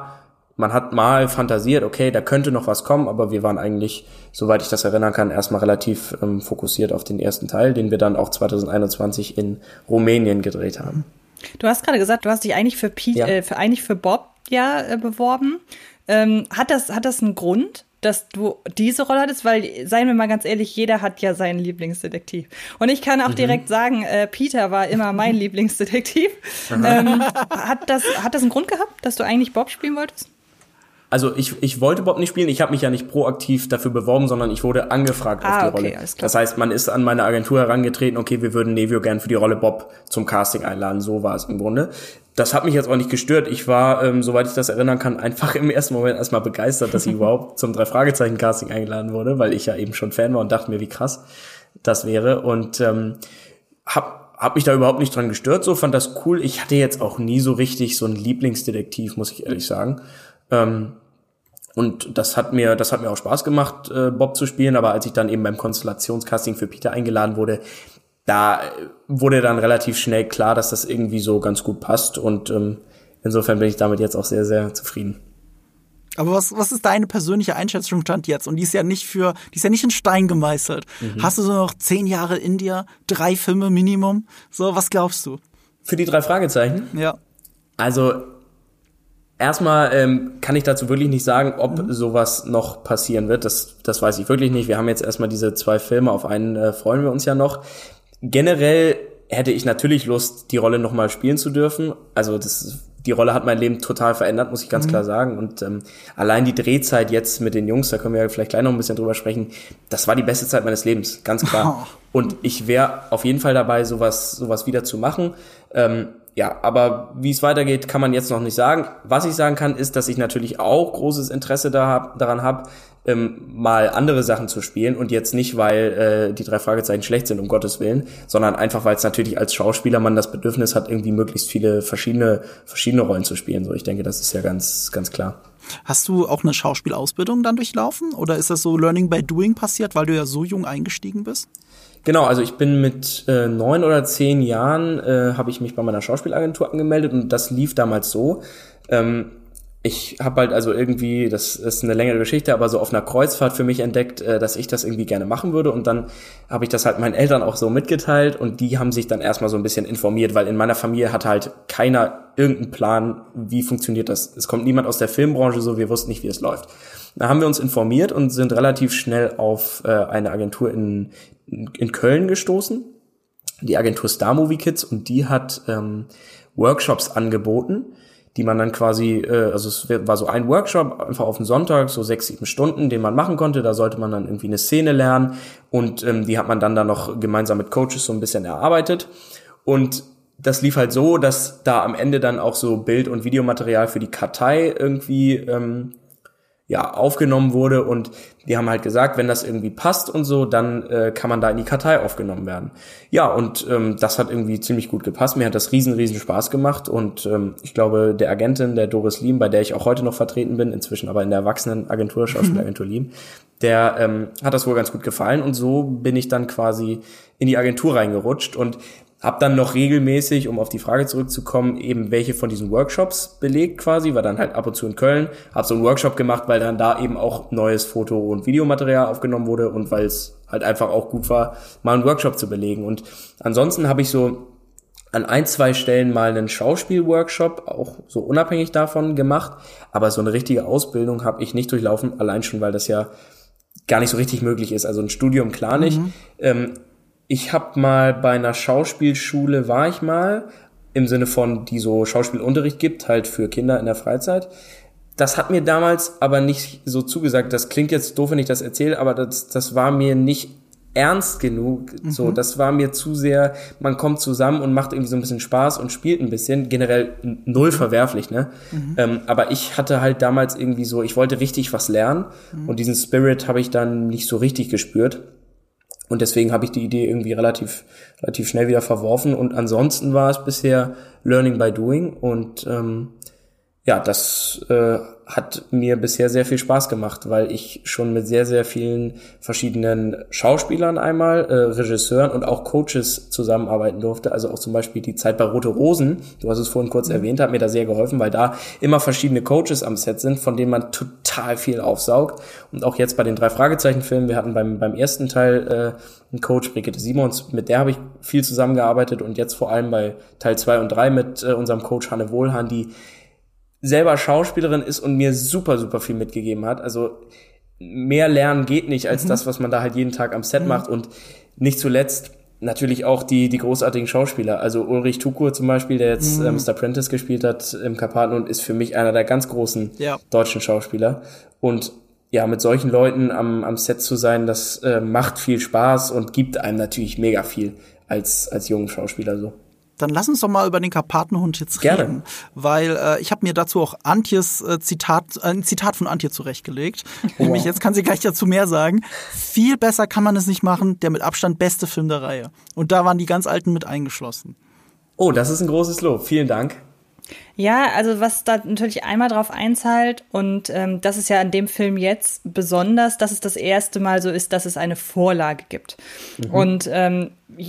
man hat mal fantasiert, okay, da könnte noch was kommen, aber wir waren eigentlich, soweit ich das erinnern kann, erstmal relativ ähm, fokussiert auf den ersten Teil, den wir dann auch zwanzig einundzwanzig in Rumänien gedreht haben. Du hast gerade gesagt, du hast dich eigentlich für Pete, ja. äh, für eigentlich für Bob ja äh, beworben. Ähm, hat das hat das einen Grund, dass du diese Rolle hattest? Weil, seien wir mal ganz ehrlich, jeder hat ja seinen Lieblingsdetektiv. Und ich kann auch mhm. direkt sagen, äh, Peter war immer mein Lieblingsdetektiv. ähm, hat das hat das einen Grund gehabt, dass du eigentlich Bob spielen wolltest? Also ich ich wollte Bob nicht spielen, ich habe mich ja nicht proaktiv dafür beworben, sondern ich wurde angefragt ah, auf die okay, Rolle. Alles klar. Das heißt, man ist an meine Agentur herangetreten, okay, wir würden Nevio gern für die Rolle Bob zum Casting einladen, so war es im Grunde. Das hat mich jetzt auch nicht gestört. Ich war, ähm, soweit ich das erinnern kann, einfach im ersten Moment erstmal begeistert, dass ich überhaupt zum Drei-Fragezeichen-Casting eingeladen wurde, weil ich ja eben schon Fan war und dachte mir, wie krass das wäre. Und ähm, hab hab mich da überhaupt nicht dran gestört, so fand das cool. Ich hatte jetzt auch nie so richtig so einen Lieblingsdetektiv, muss ich ehrlich sagen. Ähm, Und das hat mir, das hat mir auch Spaß gemacht, äh, Bob zu spielen. Aber als ich dann eben beim Konstellationscasting für Peter eingeladen wurde, da wurde dann relativ schnell klar, dass das irgendwie so ganz gut passt. Und ähm, insofern bin ich damit jetzt auch sehr, sehr zufrieden. Aber was, was ist deine persönliche Einschätzung Stand jetzt? Und die ist ja nicht für, die ist ja nicht in Stein gemeißelt. Mhm. Hast du so noch zehn Jahre in dir, drei Filme Minimum? So, was glaubst du? Für die drei Fragezeichen? Ja. Also erstmal ähm, kann ich dazu wirklich nicht sagen, ob mhm. sowas noch passieren wird. Das, das weiß ich wirklich nicht. Wir haben jetzt erstmal diese zwei Filme, auf einen äh, freuen wir uns ja noch. Generell hätte ich natürlich Lust, die Rolle nochmal spielen zu dürfen. Also das, die Rolle hat mein Leben total verändert, muss ich ganz mhm. klar sagen. Und ähm, allein die Drehzeit jetzt mit den Jungs, da können wir ja vielleicht gleich noch ein bisschen drüber sprechen, das war die beste Zeit meines Lebens, ganz klar. Oh. Und ich wäre auf jeden Fall dabei, sowas, sowas wieder zu machen. Ähm, Ja, aber wie es weitergeht, kann man jetzt noch nicht sagen. Was ich sagen kann, ist, dass ich natürlich auch großes Interesse da hab, daran habe, ähm, mal andere Sachen zu spielen und jetzt nicht, weil äh, die drei Fragezeichen schlecht sind, um Gottes Willen, sondern einfach, weil es natürlich als Schauspieler man das Bedürfnis hat, irgendwie möglichst viele verschiedene verschiedene Rollen zu spielen. So, ich denke, das ist ja ganz ganz klar. Hast du auch eine Schauspielausbildung dann durchlaufen oder ist das so Learning by Doing passiert, weil du ja so jung eingestiegen bist? Genau, also ich bin mit äh, neun oder zehn Jahren äh, habe ich mich bei meiner Schauspielagentur angemeldet und das lief damals so. Ähm, ich habe halt also irgendwie, das ist eine längere Geschichte, aber so auf einer Kreuzfahrt für mich entdeckt, äh, dass ich das irgendwie gerne machen würde und dann habe ich das halt meinen Eltern auch so mitgeteilt und die haben sich dann erstmal so ein bisschen informiert, weil in meiner Familie hatte halt keiner irgendeinen Plan, wie funktioniert das. Es kommt niemand aus der Filmbranche, so wir wussten nicht, wie es läuft. Da haben wir uns informiert und sind relativ schnell auf äh, eine Agentur in in Köln gestoßen, die Agentur Star Movie Kids, und die hat ähm, Workshops angeboten, die man dann quasi, äh, also es war so ein Workshop, einfach auf den Sonntag, so sechs, sieben Stunden, den man machen konnte, da sollte man dann irgendwie eine Szene lernen und ähm, die hat man dann da noch gemeinsam mit Coaches so ein bisschen erarbeitet und das lief halt so, dass da am Ende dann auch so Bild- und Videomaterial für die Kartei irgendwie ähm, ja aufgenommen wurde und die haben halt gesagt, wenn das irgendwie passt und so, dann äh, kann man da in die Kartei aufgenommen werden. Ja, und ähm, das hat irgendwie ziemlich gut gepasst. Mir hat das riesen, riesen Spaß gemacht und ähm, ich glaube, der Agentin, der Doris Liem, bei der ich auch heute noch vertreten bin, inzwischen aber in der Erwachsenenagentur, Schauspielagentur Liem, der ähm, hat das wohl ganz gut gefallen und so bin ich dann quasi in die Agentur reingerutscht und hab dann noch regelmäßig, um auf die Frage zurückzukommen, eben welche von diesen Workshops belegt quasi, war dann halt ab und zu in Köln, hab so einen Workshop gemacht, weil dann da eben auch neues Foto- und Videomaterial aufgenommen wurde und weil es halt einfach auch gut war, mal einen Workshop zu belegen. Und ansonsten habe ich so an ein, zwei Stellen mal einen Schauspielworkshop, auch so unabhängig davon gemacht, aber so eine richtige Ausbildung habe ich nicht durchlaufen, allein schon, weil das ja gar nicht so richtig möglich ist. Also ein Studium klar nicht. Mhm. Ähm, Ich habe mal bei einer Schauspielschule, war ich mal, im Sinne von, die so Schauspielunterricht gibt, halt für Kinder in der Freizeit. Das hat mir damals aber nicht so zugesagt. Das klingt jetzt doof, wenn ich das erzähle, aber das, das war mir nicht ernst genug. Mhm. So, das war mir zu sehr, man kommt zusammen und macht irgendwie so ein bisschen Spaß und spielt ein bisschen. Generell null verwerflich, ne? Mhm. Ähm, aber ich hatte halt damals irgendwie so, ich wollte richtig was lernen mhm. und diesen Spirit habe ich dann nicht so richtig gespürt. Und deswegen habe ich die Idee irgendwie relativ relativ schnell wieder verworfen. Und ansonsten war es bisher Learning by Doing. Und ähm, Ja, das äh, hat mir bisher sehr viel Spaß gemacht, weil ich schon mit sehr, sehr vielen verschiedenen Schauspielern einmal, äh, Regisseuren und auch Coaches zusammenarbeiten durfte. Also auch zum Beispiel die Zeit bei Rote Rosen, du hast es vorhin kurz mhm. erwähnt, hat mir da sehr geholfen, weil da immer verschiedene Coaches am Set sind, von denen man total viel aufsaugt. Und auch jetzt bei den drei Fragezeichen-Filmen, wir hatten beim beim ersten Teil äh, einen Coach, Brigitte Simons, mit der habe ich viel zusammengearbeitet und jetzt vor allem bei Teil zwei und drei mit äh, unserem Coach Hanne Wohlhahn, die selber Schauspielerin ist und mir super, super viel mitgegeben hat. Also mehr lernen geht nicht als mhm. das, was man da halt jeden Tag am Set mhm. macht. Und nicht zuletzt natürlich auch die die großartigen Schauspieler. Also Ulrich Tukur zum Beispiel, der jetzt mhm. äh, Mister Prentice gespielt hat im Karpatenhund, ist für mich einer der ganz großen ja. deutschen Schauspieler. Und ja, mit solchen Leuten am am Set zu sein, das äh, macht viel Spaß und gibt einem natürlich mega viel als als jungen Schauspieler so. Dann lass uns doch mal über den Karpatenhund jetzt reden, Gerne. weil äh, ich habe mir dazu auch Antjes äh, Zitat, äh, ein Zitat von Antje zurechtgelegt. Oh. Nämlich, jetzt kann sie gleich dazu mehr sagen. Viel besser kann man es nicht machen, der mit Abstand beste Film der Reihe. Und da waren die ganz Alten mit eingeschlossen. Oh, das ist ein großes Lob. Vielen Dank. Ja, also was da natürlich einmal drauf einzahlt und ähm, das ist ja an dem Film jetzt besonders, dass es das erste Mal so ist, dass es eine Vorlage gibt. Mhm. Und ähm,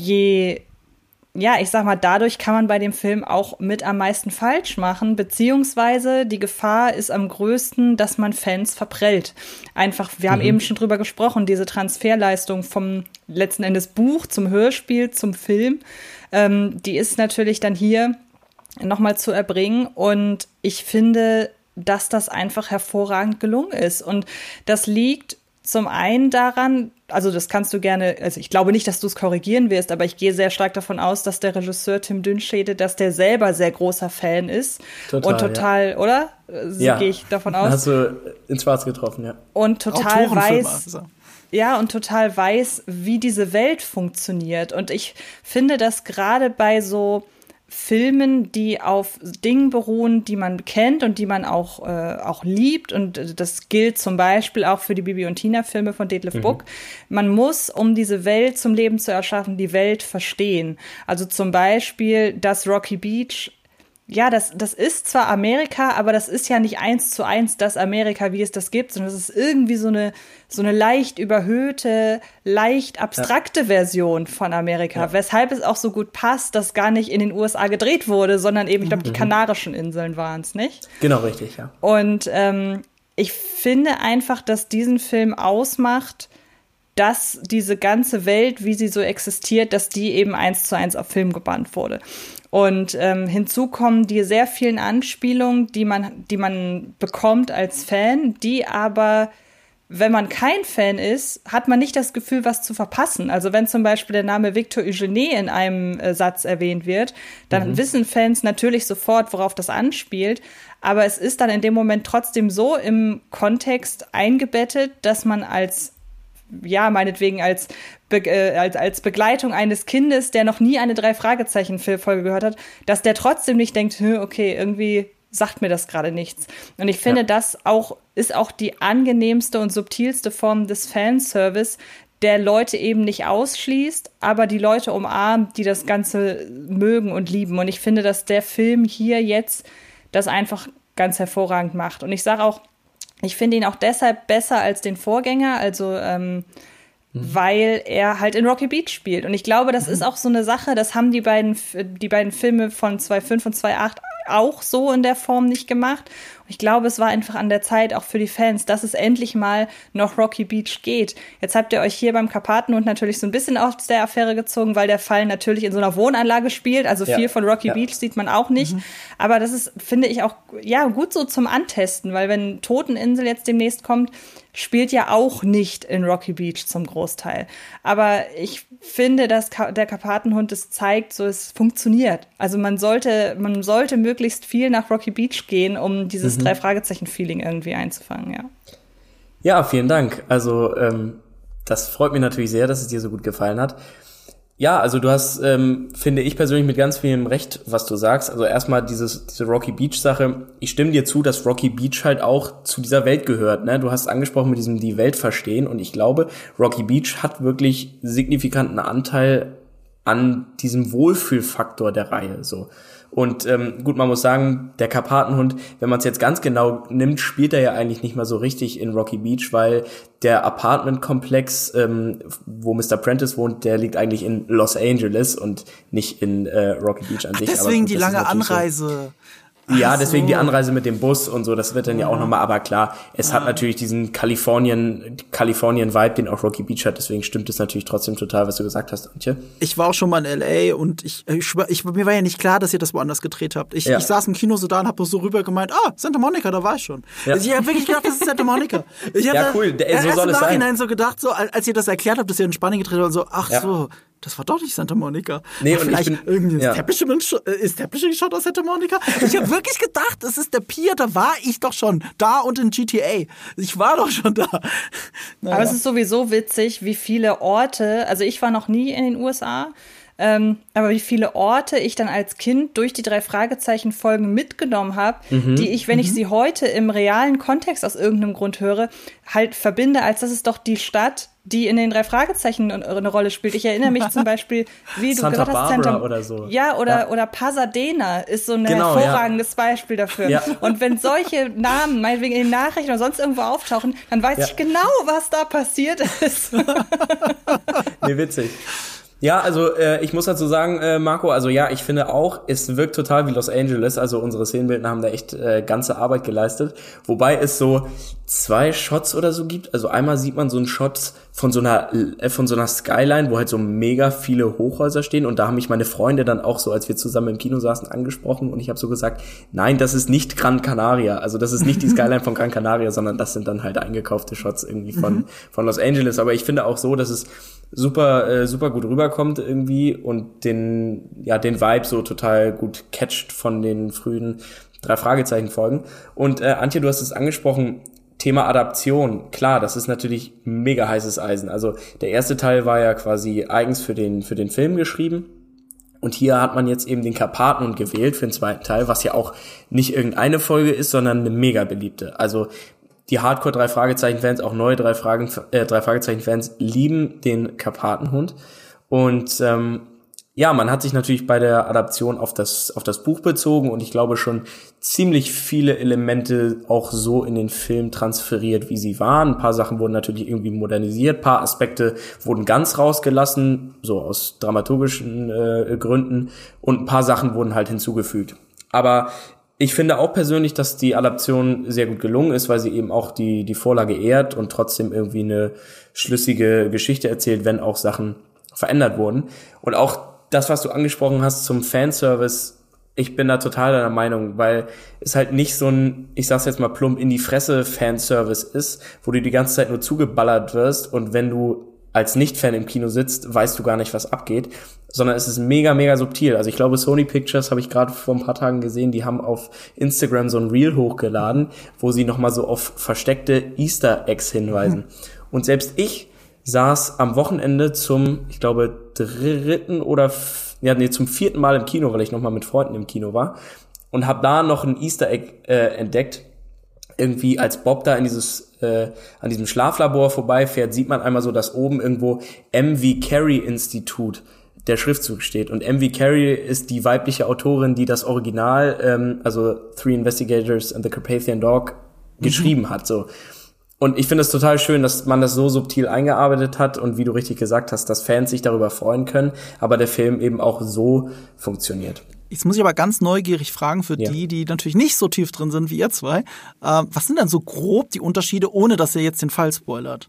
je Ja, ich sag mal, dadurch kann man bei dem Film auch mit am meisten falsch machen, beziehungsweise die Gefahr ist am größten, dass man Fans verprellt. Einfach, wir mhm. haben eben schon drüber gesprochen, diese Transferleistung vom letzten Endes Buch zum Hörspiel, zum Film, ähm, die ist natürlich dann hier nochmal zu erbringen und ich finde, dass das einfach hervorragend gelungen ist und das liegt zum einen daran, also das kannst du gerne, also ich glaube nicht, dass du es korrigieren wirst, aber ich gehe sehr stark davon aus, dass der Regisseur Tim Dünschede, dass der selber sehr großer Fan ist. Total, und total, ja. oder? So ja. gehe ich davon aus. Hast du ins Schwarz getroffen, ja. Und total weiß, ja, und total weiß, wie diese Welt funktioniert. Und ich finde, dass gerade bei so Filmen, die auf Dingen beruhen, die man kennt und die man auch, äh, auch liebt. Und das gilt zum Beispiel auch für die Bibi und Tina-Filme von Detlef mhm. Buck. Man muss, um diese Welt zum Leben zu erschaffen, die Welt verstehen. Also zum Beispiel das Rocky Beach. Ja, das, das ist zwar Amerika, aber das ist ja nicht eins zu eins das Amerika, wie es das gibt, sondern es ist irgendwie so eine, so eine leicht überhöhte, leicht abstrakte ja. Version von Amerika, ja. weshalb es auch so gut passt, dass gar nicht in den U S A gedreht wurde, sondern eben, ich glaube, die Kanarischen Inseln waren es, nicht? Genau, richtig, ja. Und ähm, ich finde einfach, dass diesen Film ausmacht, dass diese ganze Welt, wie sie so existiert, dass die eben eins zu eins auf Film gebannt wurde. Und ähm, hinzu kommen die sehr vielen Anspielungen, die man, die man bekommt als Fan, die aber, wenn man kein Fan ist, hat man nicht das Gefühl, was zu verpassen. Also wenn zum Beispiel der Name Victor Eugenie in einem äh, Satz erwähnt wird, dann mhm. wissen Fans natürlich sofort, worauf das anspielt. Aber es ist dann in dem Moment trotzdem so im Kontext eingebettet, dass man als ja, meinetwegen als, Be- äh, als, als Begleitung eines Kindes, der noch nie eine Drei-Fragezeichen-Folge gehört hat, dass der trotzdem nicht denkt, okay, irgendwie sagt mir das gerade nichts. Und ich finde, ja. das auch ist auch die angenehmste und subtilste Form des Fanservice, der Leute eben nicht ausschließt, aber die Leute umarmt, die das Ganze mögen und lieben. Und ich finde, dass der Film hier jetzt das einfach ganz hervorragend macht. Und ich sage auch, ich finde ihn auch deshalb besser als den Vorgänger, also ähm, mhm. weil er halt in Rocky Beach spielt. Und ich glaube, das mhm. ist auch so eine Sache, das haben die beiden, die beiden Filme von zwei Komma fünf und zwei Komma acht auch so in der Form nicht gemacht. Und ich glaube, es war einfach an der Zeit, auch für die Fans, dass es endlich mal noch Rocky Beach geht. Jetzt habt ihr euch hier beim Karpatenhund natürlich so ein bisschen aus der Affäre gezogen, weil der Fall natürlich in so einer Wohnanlage spielt. Also ja. viel von Rocky ja. Beach sieht man auch nicht. Mhm. Aber das ist, finde ich, auch ja gut so zum Antesten, weil wenn Toteninsel jetzt demnächst kommt, spielt ja auch nicht in Rocky Beach zum Großteil. Aber ich finde, dass der Karpatenhund es zeigt, so es funktioniert. Also man sollte, man sollte möglichst viel nach Rocky Beach gehen, um dieses mhm. Drei-Fragezeichen-Feeling irgendwie einzufangen, ja. Ja, vielen Dank. Also ähm, das freut mich natürlich sehr, dass es dir so gut gefallen hat. Ja, also du hast, ähm, finde ich persönlich, mit ganz vielem Recht, was du sagst. Also erstmal dieses, diese Rocky Beach-Sache. Ich stimme dir zu, dass Rocky Beach halt auch zu dieser Welt gehört. Ne? Du hast angesprochen mit diesem die Welt verstehen. Und ich glaube, Rocky Beach hat wirklich signifikanten Anteil an diesem Wohlfühlfaktor der Reihe. So. Und ähm, gut, man muss sagen, der Karpatenhund, wenn man es jetzt ganz genau nimmt, spielt er ja eigentlich nicht mal so richtig in Rocky Beach, weil der Apartmentkomplex, ähm, wo Mister Prentice wohnt, der liegt eigentlich in Los Angeles und nicht in äh, Rocky Beach an Ach, sich. deswegen aber gut, die lange Anreise. So. Ja, Ach deswegen so. die Anreise mit dem Bus und so, das wird dann ja, ja auch nochmal, aber klar, es ja. hat natürlich diesen Kalifornien, Kalifornien-Vibe, den auch Rocky Beach hat, deswegen stimmt es natürlich trotzdem total, was du gesagt hast, Antje. Ich war auch schon mal in L A und ich, ich, ich mir war ja nicht klar, dass ihr das woanders gedreht habt. Ich, ja. ich saß im Kino so da und hab nur so rüber gemeint, ah, Santa Monica, da war ich schon. Ja. Also ich habe wirklich gedacht, das ist Santa Monica. Ich hab ja, cool, der, so erst soll im es sein. Nachhinein so gedacht, so als ihr das erklärt habt, dass ihr in Spanien gedreht habt und so, ach ja. so, das war doch nicht Santa Monica. Nee, Ach, und vielleicht ich bin, irgendwie ja. Establishing-Shot aus Santa Monica. Ich habe wirklich gedacht, das ist der Pier, da war ich doch schon. Da und in G T A. Ich war doch schon da. Naja. Aber es ist sowieso witzig, wie viele Orte, also ich war noch nie in den U S A, Ähm, aber wie viele Orte ich dann als Kind durch die drei Fragezeichen-Folgen mitgenommen habe, mhm. die ich, wenn ich sie heute im realen Kontext aus irgendeinem Grund höre, halt verbinde, als das ist doch die Stadt, die in den drei Fragezeichen eine Rolle spielt. Ich erinnere mich zum Beispiel, wie du Santa gesagt hast, Barbara Santa oder so. Ja, oder, ja. oder Pasadena ist so ein genau, hervorragendes ja. Beispiel dafür. Ja. Und wenn solche Namen meinetwegen in den Nachrichten oder sonst irgendwo auftauchen, dann weiß ja. ich genau, was da passiert ist. Nee, witzig. Ja, also äh, ich muss dazu sagen, äh, Marco, also ja, ich finde auch, es wirkt total wie Los Angeles, also unsere Szenenbildner haben da echt äh, ganze Arbeit geleistet, wobei es so zwei Shots oder so gibt, also einmal sieht man so einen Shot von so einer äh, von so einer Skyline, wo halt so mega viele Hochhäuser stehen und da haben mich meine Freunde dann auch so, als wir zusammen im Kino saßen, angesprochen und ich habe so gesagt, nein, das ist nicht Gran Canaria, also das ist nicht die Skyline von Gran Canaria, sondern das sind dann halt eingekaufte Shots irgendwie von mhm. von Los Angeles, aber ich finde auch so, dass es super äh, super gut rüberkommt irgendwie und den ja den Vibe so total gut catcht von den frühen drei Fragezeichen Folgen. Und äh, Antje, du hast es angesprochen, Thema Adaption. Klar, das ist natürlich mega heißes Eisen. Also der erste Teil war ja quasi eigens für den für den Film geschrieben. Und hier hat man jetzt eben den Karpatenhund gewählt für den zweiten Teil, was ja auch nicht irgendeine Folge ist, sondern eine mega beliebte. Also die Hardcore drei Fragezeichen-Fans, auch neue drei Fragen, äh, drei Fragezeichen-Fans lieben den Karpatenhund. Und ähm, ja, man hat sich natürlich bei der Adaption auf das auf das Buch bezogen und ich glaube schon ziemlich viele Elemente auch so in den Film transferiert, wie sie waren. Ein paar Sachen wurden natürlich irgendwie modernisiert, ein paar Aspekte wurden ganz rausgelassen, so aus dramaturgischen äh, Gründen und ein paar Sachen wurden halt hinzugefügt. Aber ich finde auch persönlich, dass die Adaption sehr gut gelungen ist, weil sie eben auch die die Vorlage ehrt und trotzdem irgendwie eine schlüssige Geschichte erzählt, wenn auch Sachen verändert wurden. Und auch das, was du angesprochen hast zum Fanservice, ich bin da total deiner Meinung, weil es halt nicht so ein, ich sag's jetzt mal plump, in die Fresse Fanservice ist, wo du die ganze Zeit nur zugeballert wirst und wenn du als Nicht-Fan im Kino sitzt, weißt du gar nicht, was abgeht, sondern es ist mega, mega subtil. Also ich glaube, Sony Pictures habe ich gerade vor ein paar Tagen gesehen, die haben auf Instagram so ein Reel hochgeladen, wo sie nochmal so auf versteckte Easter Eggs hinweisen. Mhm. Und selbst ich saß am Wochenende zum, ich glaube, dritten oder, ja, nee, zum vierten Mal im Kino, weil ich nochmal mit Freunden im Kino war und habe da noch ein Easter Egg äh, entdeckt. Irgendwie, als Bob da in dieses, äh, an diesem Schlaflabor vorbeifährt, sieht man einmal so, dass oben irgendwo M V Carey Institut der Schriftzug steht. Und M V Carey ist die weibliche Autorin, die das Original, ähm, also Three Investigators and the Carpathian Dog, geschrieben mhm. hat, so. Und ich finde es total schön, dass man das so subtil eingearbeitet hat und wie du richtig gesagt hast, dass Fans sich darüber freuen können, aber der Film eben auch so funktioniert. Jetzt muss ich aber ganz neugierig fragen für ja. die, die natürlich nicht so tief drin sind wie ihr zwei. Äh, was sind denn so grob die Unterschiede, ohne dass ihr jetzt den Fall spoilert?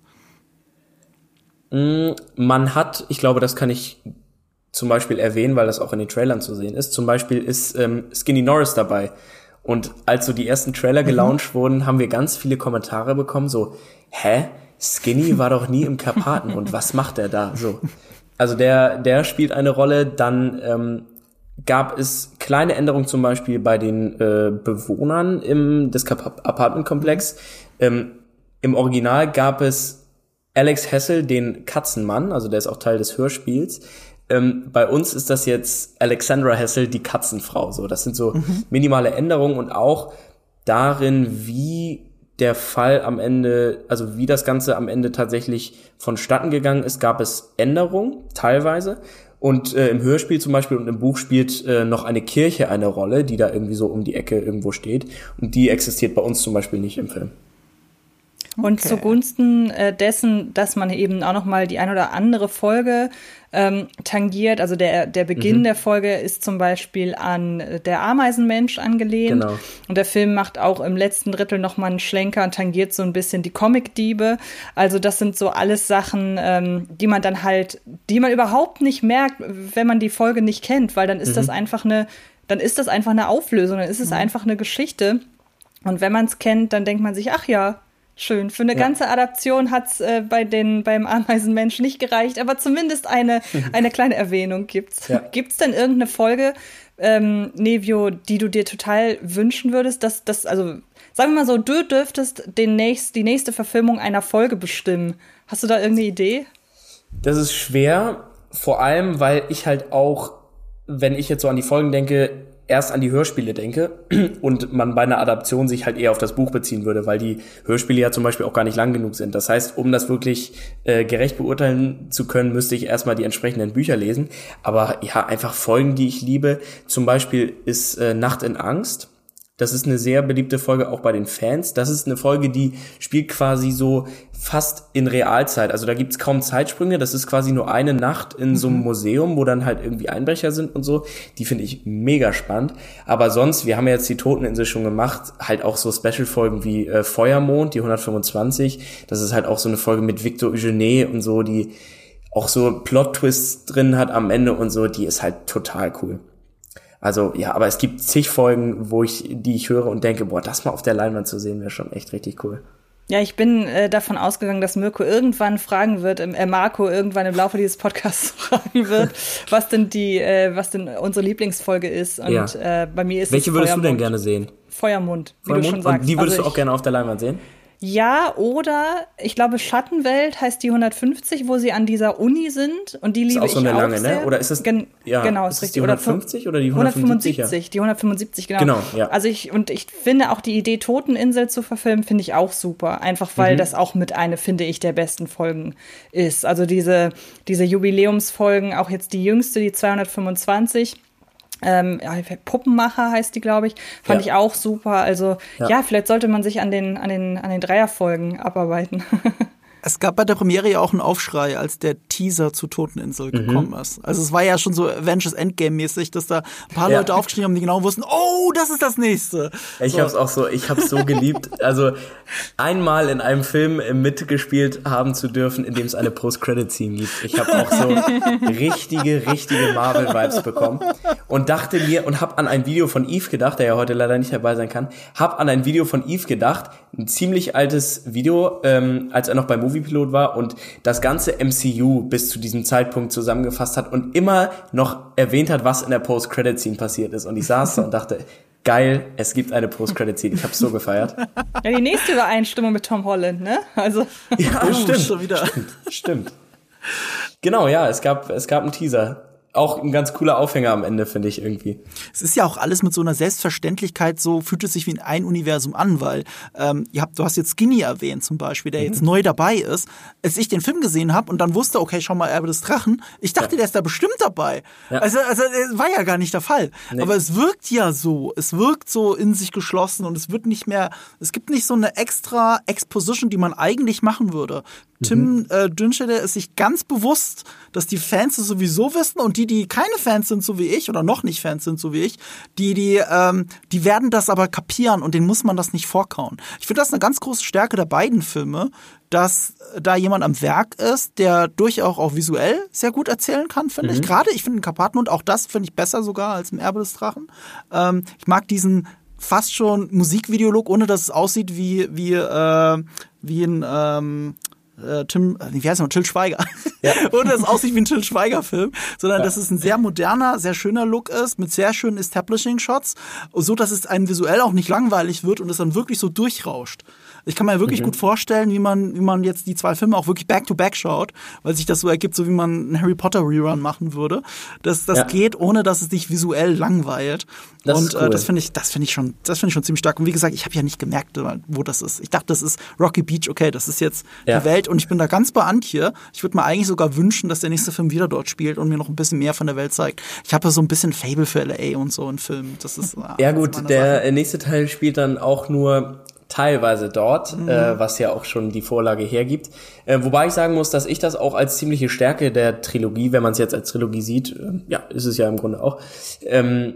Man hat, ich glaube, das kann ich zum Beispiel erwähnen, weil das auch in den Trailern zu sehen ist. Zum Beispiel ist ähm, Skinny Norris dabei. Und als so die ersten Trailer gelauncht mhm. wurden, haben wir ganz viele Kommentare bekommen, so, hä? Skinny war doch nie im Karpatenhund, was macht er da? So. Also der, der spielt eine Rolle. Dann ähm, gab es kleine Änderungen zum Beispiel bei den äh, Bewohnern im des Apartmentkomplex. Ähm, Im Original gab es Alex Hessel, den Katzenmann, also der ist auch Teil des Hörspiels. Ähm, bei uns ist das jetzt Alexandra Hessel, die Katzenfrau. So, das sind so mhm. minimale Änderungen und auch darin, wie der Fall am Ende, also wie das Ganze am Ende tatsächlich vonstatten gegangen ist, gab es Änderungen teilweise. Und äh, im Hörspiel zum Beispiel und im Buch spielt äh, noch eine Kirche eine Rolle, die da irgendwie so um die Ecke irgendwo steht. Und die existiert bei uns zum Beispiel nicht im Film. Und Okay. zugunsten äh, dessen, dass man eben auch noch mal die ein oder andere Folge ähm, tangiert, also der, der Beginn Mhm. der Folge ist zum Beispiel an äh, der Ameisenmensch angelehnt. Genau. Und der Film macht auch im letzten Drittel noch mal einen Schlenker und tangiert so ein bisschen die Comic-Diebe. Also das sind so alles Sachen, ähm, die man dann halt, die man überhaupt nicht merkt, wenn man die Folge nicht kennt, weil dann ist Mhm. das einfach eine, dann ist das einfach eine Auflösung, dann ist es einfach eine Geschichte. Und wenn man es kennt, dann denkt man sich, ach ja, schön. Für eine Ja. ganze Adaption hat's äh, bei den beim Ameisenmensch nicht gereicht, aber zumindest eine eine kleine Erwähnung gibt's. Ja. Gibt's denn irgendeine Folge, ähm, Nevio, die du dir total wünschen würdest, dass das, also sagen wir mal so, du dürftest den nächst, die nächste Verfilmung einer Folge bestimmen. Hast du da irgendeine Idee? Das ist schwer, vor allem, weil ich halt auch, wenn ich jetzt so an die Folgen denke, erst an die Hörspiele denke und man bei einer Adaption sich halt eher auf das Buch beziehen würde, weil die Hörspiele ja zum Beispiel auch gar nicht lang genug sind. Das heißt, um das wirklich äh, gerecht beurteilen zu können, müsste ich erstmal die entsprechenden Bücher lesen. Aber ja, einfach Folgen, die ich liebe. Zum Beispiel ist äh, Nacht in Angst. Das ist eine sehr beliebte Folge auch bei den Fans. Das ist eine Folge, die spielt quasi so fast in Realzeit. Also da gibt's kaum Zeitsprünge. Das ist quasi nur eine Nacht in so einem Museum, wo dann halt irgendwie Einbrecher sind und so. Die finde ich mega spannend. Aber sonst, wir haben ja jetzt die Toteninsel schon gemacht, halt auch so Special-Folgen wie äh, Feuermond, die hundertfünfundzwanzig. Das ist halt auch so eine Folge mit Victor Eugene und so, die auch so Plot-Twists drin hat am Ende und so. Die ist halt total cool. Also, ja, aber es gibt zig Folgen, wo ich, die ich höre und denke, boah, das mal auf der Leinwand zu sehen, wäre schon echt richtig cool. Ja, ich bin äh, davon ausgegangen, dass Mirko irgendwann fragen wird, äh, Marco irgendwann im Laufe dieses Podcasts fragen wird, was denn die, äh, was denn unsere Lieblingsfolge ist. Und Ja. äh, bei mir ist Welche es würdest du denn Feuermond. gerne sehen? Feuermond, wie Feuermond? du schon sagst. Und die würdest Also du auch ich- gerne auf der Leinwand sehen? Ja, oder ich glaube Schattenwelt heißt die hundertfünfzig, wo sie an dieser Uni sind und die Ist liebe auch so ich eine auch lange, sehr. ne? Oder ist das, Gen ja, genau, ist ist das richtig. die hundertfünfzig oder die hundertfünfundsiebzig? hundertfünfundsiebzig, die hundertfünfundsiebzig, genau. Genau, ja. Also ich und ich finde auch die Idee Toteninsel zu verfilmen, finde ich auch super, einfach weil Mhm. das auch mit eine, finde ich, der besten Folgen ist. Also diese diese Jubiläumsfolgen, auch jetzt die jüngste, die zweihundertfünfundzwanzig. Ähm, ja, Puppenmacher heißt die, glaube ich. Fand Ja. ich auch super. Also Ja. ja. vielleicht sollte man sich an den, an den, an den Dreierfolgen abarbeiten. Es gab bei der Premiere ja auch einen Aufschrei, als der Teaser zu Toteninsel gekommen ist. Also es war ja schon so Avengers Endgame-mäßig, dass da ein paar Ja. Leute aufgeschrieben haben, die genau wussten, oh, das ist das Nächste. Ich So. hab's auch so, ich hab's so geliebt. Also einmal in einem Film mitgespielt haben zu dürfen, in dem es eine Post-Credit-Scene gibt. Ich habe auch so richtige, richtige Marvel-Vibes bekommen und dachte mir und hab an ein Video von Yves gedacht, der ja heute leider nicht dabei sein kann, hab an ein Video von Yves gedacht, ein ziemlich altes Video, ähm, als er noch bei Moviepilot war und das ganze M C U bis zu diesem Zeitpunkt zusammengefasst hat und immer noch erwähnt hat, was in der Post-Credit-Scene passiert ist. Und ich saß da und dachte, geil, es gibt eine Post-Credit-Scene. Ich hab's so gefeiert. Ja, die nächste Übereinstimmung mit Tom Holland, ne? Also Ja, Oh, schon wieder. Stimmt. Genau, ja, es gab, es gab einen Teaser. Auch ein ganz cooler Aufhänger am Ende, finde ich irgendwie. Es ist ja auch alles mit so einer Selbstverständlichkeit, so fühlt es sich wie in ein Universum an, weil ähm, ihr habt, du hast jetzt Skinny erwähnt zum Beispiel, der jetzt neu dabei ist. Als ich den Film gesehen habe und dann wusste, okay, schau mal, Erbe des Drachen, ich dachte, Ja. der ist da bestimmt dabei. Ja. Also, also äh, war ja gar nicht der Fall. Nee. Aber es wirkt ja so, es wirkt so in sich geschlossen und es wird nicht mehr, es gibt nicht so eine extra Exposition, die man eigentlich machen würde. Tim äh, Dünschede ist sich ganz bewusst, dass die Fans es sowieso wissen und die, die keine Fans sind, so wie ich, oder noch nicht Fans sind, so wie ich, die, die, ähm, die werden das aber kapieren und denen muss man das nicht vorkauen. Ich finde das eine ganz große Stärke der beiden Filme, dass da jemand am Werk ist, der durchaus auch visuell sehr gut erzählen kann, finde ich. Gerade, ich finde den Karpatenhund, auch das finde ich besser sogar als im Erbe des Drachen. Ähm, ich mag diesen fast schon Musikvideolog, ohne dass es aussieht wie, wie, äh, wie ein, ähm, Äh, Tim, wie heißt er noch? Till Schweiger. Ja. Und das aussieht wie ein Till Schweiger-Film, sondern Ja. dass es ein sehr moderner, sehr schöner Look ist, mit sehr schönen Establishing-Shots, so dass es einem visuell auch nicht langweilig wird und es dann wirklich so durchrauscht. Ich kann mir wirklich Mhm. gut vorstellen, wie man, wie man jetzt die zwei Filme auch wirklich back-to-back schaut, weil sich das so ergibt, so wie man einen Harry Potter Rerun machen würde. Das, das Ja. geht, ohne dass es dich visuell langweilt. Das und ist cool. äh, das finde ich, das finde ich schon, das finde ich schon ziemlich stark. Und wie gesagt, ich habe ja nicht gemerkt, wo das ist. Ich dachte, das ist Rocky Beach, okay, das ist jetzt Ja. die Welt und ich bin da ganz bei Antje. Ich würde mir eigentlich sogar wünschen, dass der nächste Film wieder dort spielt und mir noch ein bisschen mehr von der Welt zeigt. Ich habe ja so ein bisschen Fable für L A und so in Filmen. Das ist Ja das ist gut, meine der Sache. nächste Teil spielt dann auch nur teilweise dort, Mhm. äh, was ja auch schon die Vorlage hergibt. Äh, wobei ich sagen muss, dass ich das auch als ziemliche Stärke der Trilogie, wenn man es jetzt als Trilogie sieht, äh, ja, ist es ja im Grunde auch, ähm,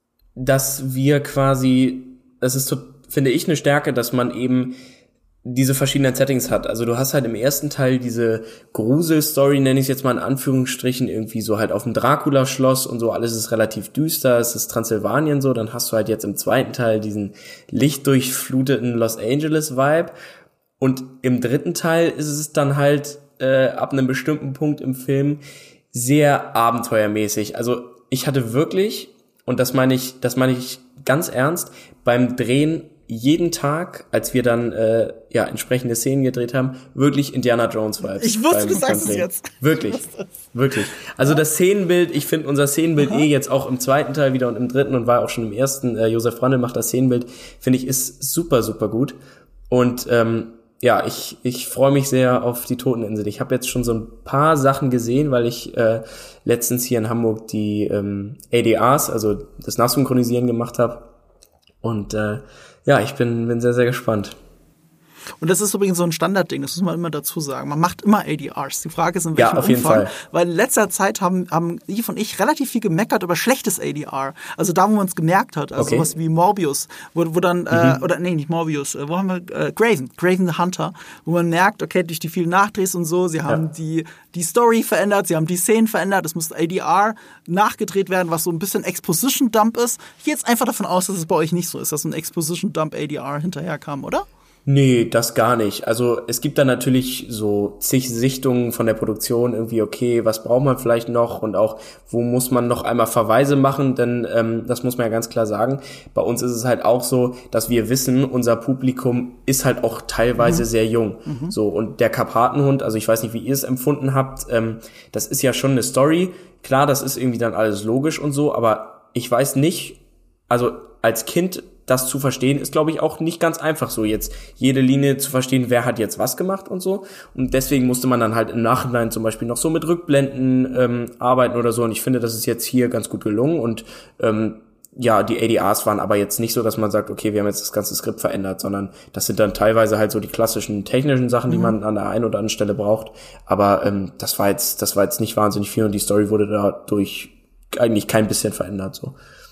dass wir quasi, das ist, so, finde ich, eine Stärke, dass man eben diese verschiedenen Settings hat. Also du hast halt im ersten Teil diese Grusel-Story, nenne ich es jetzt mal in Anführungsstrichen, irgendwie so halt auf dem Dracula-Schloss und so, alles ist relativ düster, es ist Transsilvanien so, dann hast du halt jetzt im zweiten Teil diesen lichtdurchfluteten Los Angeles-Vibe und im dritten Teil ist es dann halt äh, ab einem bestimmten Punkt im Film sehr abenteuermäßig. Also ich hatte wirklich, und das meine ich, das meine ich ganz ernst, beim Drehen jeden Tag, als wir dann äh, ja entsprechende Szenen gedreht haben, wirklich Indiana Jones Vibes. Ich wusste, beim- du sagst beim es Drehen. jetzt. Wirklich, wirklich. Also das Szenenbild, ich finde unser Szenenbild eh jetzt auch im zweiten Teil wieder und im dritten und war auch schon im ersten, äh, Josef Randl macht das Szenenbild, finde ich, ist super, super gut. Und ähm, ja, ich ich freue mich sehr auf die Toteninsel. Ich habe jetzt schon so ein paar Sachen gesehen, weil ich äh, letztens hier in Hamburg die ähm, A D Rs, also das Nachsynchronisieren gemacht habe. Und äh, ja, ich bin, bin sehr, sehr gespannt. Und das ist übrigens so ein Standardding, das muss man immer dazu sagen. Man macht immer A D Rs. Die Frage ist, in Ja, welchem auf jeden Umfang. Fall. Weil in letzter Zeit haben, haben Yves und ich relativ viel gemeckert über schlechtes A D R. Also da, wo man es gemerkt hat. Also Okay. sowas wie Morbius, wo, wo dann, mhm. äh, oder nee, nicht Morbius, äh, wo haben wir, äh, Graven, Graven the Hunter, wo man merkt, okay, durch die vielen Nachdrehs und so, sie haben Ja. die, die Story verändert, sie haben die Szenen verändert, es muss A D R nachgedreht werden, was so ein bisschen Exposition-Dump ist. Ich gehe jetzt einfach davon aus, dass es bei euch nicht so ist, dass ein Exposition-Dump A D R hinterherkam, oder? Nee, das gar nicht. Also es gibt da natürlich so zig Sichtungen von der Produktion, irgendwie, okay, was braucht man vielleicht noch und auch, wo muss man noch einmal Verweise machen, denn ähm, das muss man ja ganz klar sagen. Bei uns ist es halt auch so, dass wir wissen, unser Publikum ist halt auch teilweise mhm. sehr jung. Mhm. So, und der Karpatenhund, also ich weiß nicht, wie ihr es empfunden habt, ähm, das ist ja schon eine Story. Klar, das ist irgendwie dann alles logisch und so, aber ich weiß nicht, also als Kind das zu verstehen, ist, glaube ich, auch nicht ganz einfach so, jetzt jede Linie zu verstehen, wer hat jetzt was gemacht und so. Und deswegen musste man dann halt im Nachhinein zum Beispiel noch so mit Rückblenden ähm, arbeiten oder so. Und ich finde, das ist jetzt hier ganz gut gelungen. Und ähm, ja, die A D Rs waren aber jetzt nicht so, dass man sagt, okay, wir haben jetzt das ganze Skript verändert, sondern das sind dann teilweise halt so die klassischen technischen Sachen, die man an der einen oder anderen Stelle braucht. Aber ähm, das war jetzt, das war jetzt nicht wahnsinnig viel und die Story wurde dadurch eigentlich kein bisschen verändert, so.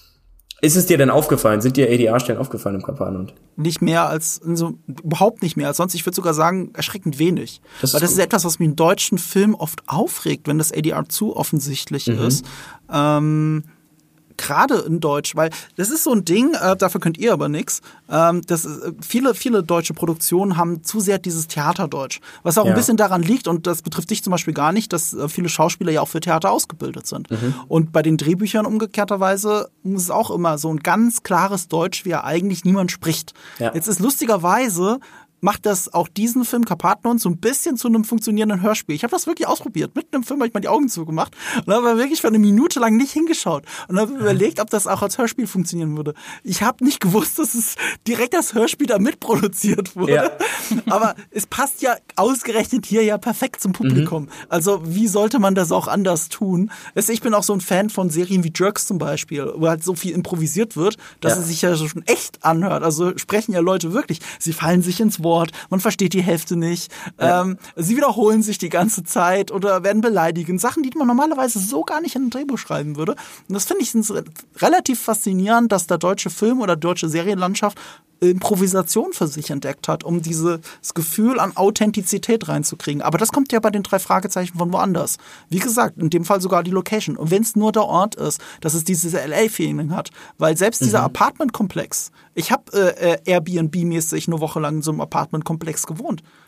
Ist es dir denn aufgefallen? Sind dir A D R-Stellen aufgefallen im Karpatenhund? Nicht mehr als, also überhaupt nicht mehr als sonst. Ich würde sogar sagen, erschreckend wenig. Das ist Weil das gut. ist etwas, was mich in deutschen Filmen oft aufregt, wenn das A D R zu offensichtlich Mhm. ist. Ähm, Gerade in Deutsch, weil das ist so ein Ding, äh, dafür könnt ihr aber nix. Ähm, das ist, äh, viele, viele deutsche Produktionen haben zu sehr dieses Theaterdeutsch, was auch Ja. ein bisschen daran liegt, und das betrifft dich zum Beispiel gar nicht, dass äh, viele Schauspieler ja auch für Theater ausgebildet sind. Mhm. Und bei den Drehbüchern umgekehrterweise ist es auch immer so ein ganz klares Deutsch, wie er eigentlich niemand spricht. Ja. Jetzt ist lustigerweise macht das auch diesen Film Karpatenhund so ein bisschen zu einem funktionierenden Hörspiel. Ich habe das wirklich ausprobiert. Mitten im Film habe ich mal die Augen zugemacht und habe wirklich für eine Minute lang nicht hingeschaut und habe überlegt, ob das auch als Hörspiel funktionieren würde. Ich habe nicht gewusst, dass es direkt als Hörspiel da mitproduziert wurde. Ja. Aber es passt ja ausgerechnet hier ja perfekt zum Publikum. Mhm. Also wie sollte man das auch anders tun? Ich bin auch so ein Fan von Serien wie Jerks zum Beispiel, wo halt so viel improvisiert wird, dass Ja. es sich ja schon echt anhört. Also sprechen ja Leute wirklich. Sie fallen sich ins Wort. Man versteht die Hälfte nicht. Ja. Ähm, sie wiederholen sich die ganze Zeit oder werden beleidigend. Sachen, die man normalerweise so gar nicht in ein Drehbuch schreiben würde. Und das finde ich relativ faszinierend, dass der deutsche Film oder deutsche Serienlandschaft Improvisation für sich entdeckt hat, um dieses Gefühl an Authentizität reinzukriegen. Aber das kommt ja bei den drei Fragezeichen von woanders. Wie gesagt, in dem Fall sogar die Location. Und wenn es nur der Ort ist, dass es dieses L A-Feeling hat. Weil selbst dieser mhm. Apartmentkomplex, ich habe äh, Airbnb-mäßig eine Woche lang in so einem Apartmentkomplex gewohnt.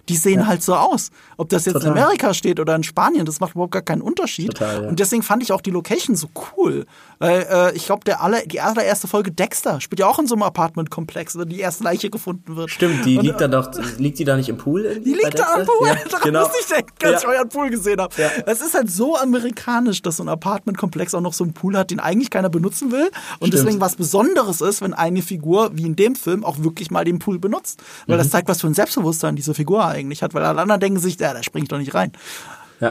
die sehen ja. halt so aus. Ob das jetzt Total. in Amerika steht oder in Spanien, das macht überhaupt gar keinen Unterschied. Total, ja. Und deswegen fand ich auch die Location so cool. Weil äh, ich glaube, der aller, die allererste Folge Dexter spielt ja auch in so einem Apartmentkomplex, wo die erste Leiche gefunden wird. Stimmt, die und, liegt da doch, liegt die da nicht im Pool? Die liegt da am Pool, ja, daran genau. muss ich denken, als ja. ich euren Pool gesehen habe. Ja. Es ist halt so amerikanisch, dass so ein Apartmentkomplex auch noch so einen Pool hat, den eigentlich keiner benutzen will. Und Stimmt. deswegen was Besonderes ist, wenn eine Figur, wie in dem Film, auch wirklich mal den Pool benutzt. Weil mhm. das zeigt, was für ein Selbstbewusstsein diese Figur eigentlich hat. Weil alle anderen denken sich, ja, da springe ich doch nicht rein. Ja.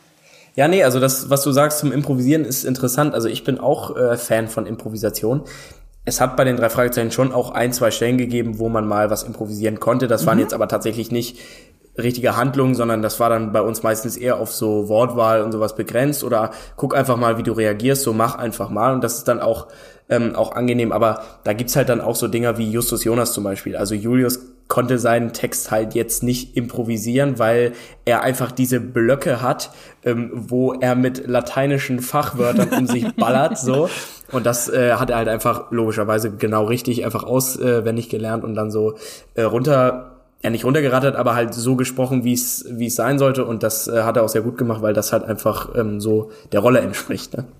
Ja, nee, also das, was du sagst zum Improvisieren, ist interessant. Also ich bin auch äh, Fan von Improvisation. Es hat bei den drei Fragezeichen schon auch ein, zwei Stellen gegeben, wo man mal was improvisieren konnte. Das mhm. waren jetzt aber tatsächlich nicht richtige Handlungen, sondern das war dann bei uns meistens eher auf so Wortwahl und sowas begrenzt oder guck einfach mal, wie du reagierst, so mach einfach mal. Und das ist dann auch ähm, auch angenehm. Aber da gibt's halt dann auch so Dinger wie Justus Jonas zum Beispiel. Also Julius konnte seinen Text halt jetzt nicht improvisieren, weil er einfach diese Blöcke hat, ähm, wo er mit lateinischen Fachwörtern um sich ballert, so. Und das äh, hat er halt einfach logischerweise genau richtig einfach auswendig gelernt und dann so äh, runter, ja nicht runtergerattert, aber halt so gesprochen, wie es wie es sein sollte. Und das äh, hat er auch sehr gut gemacht, weil das halt einfach ähm, so der Rolle entspricht, ne?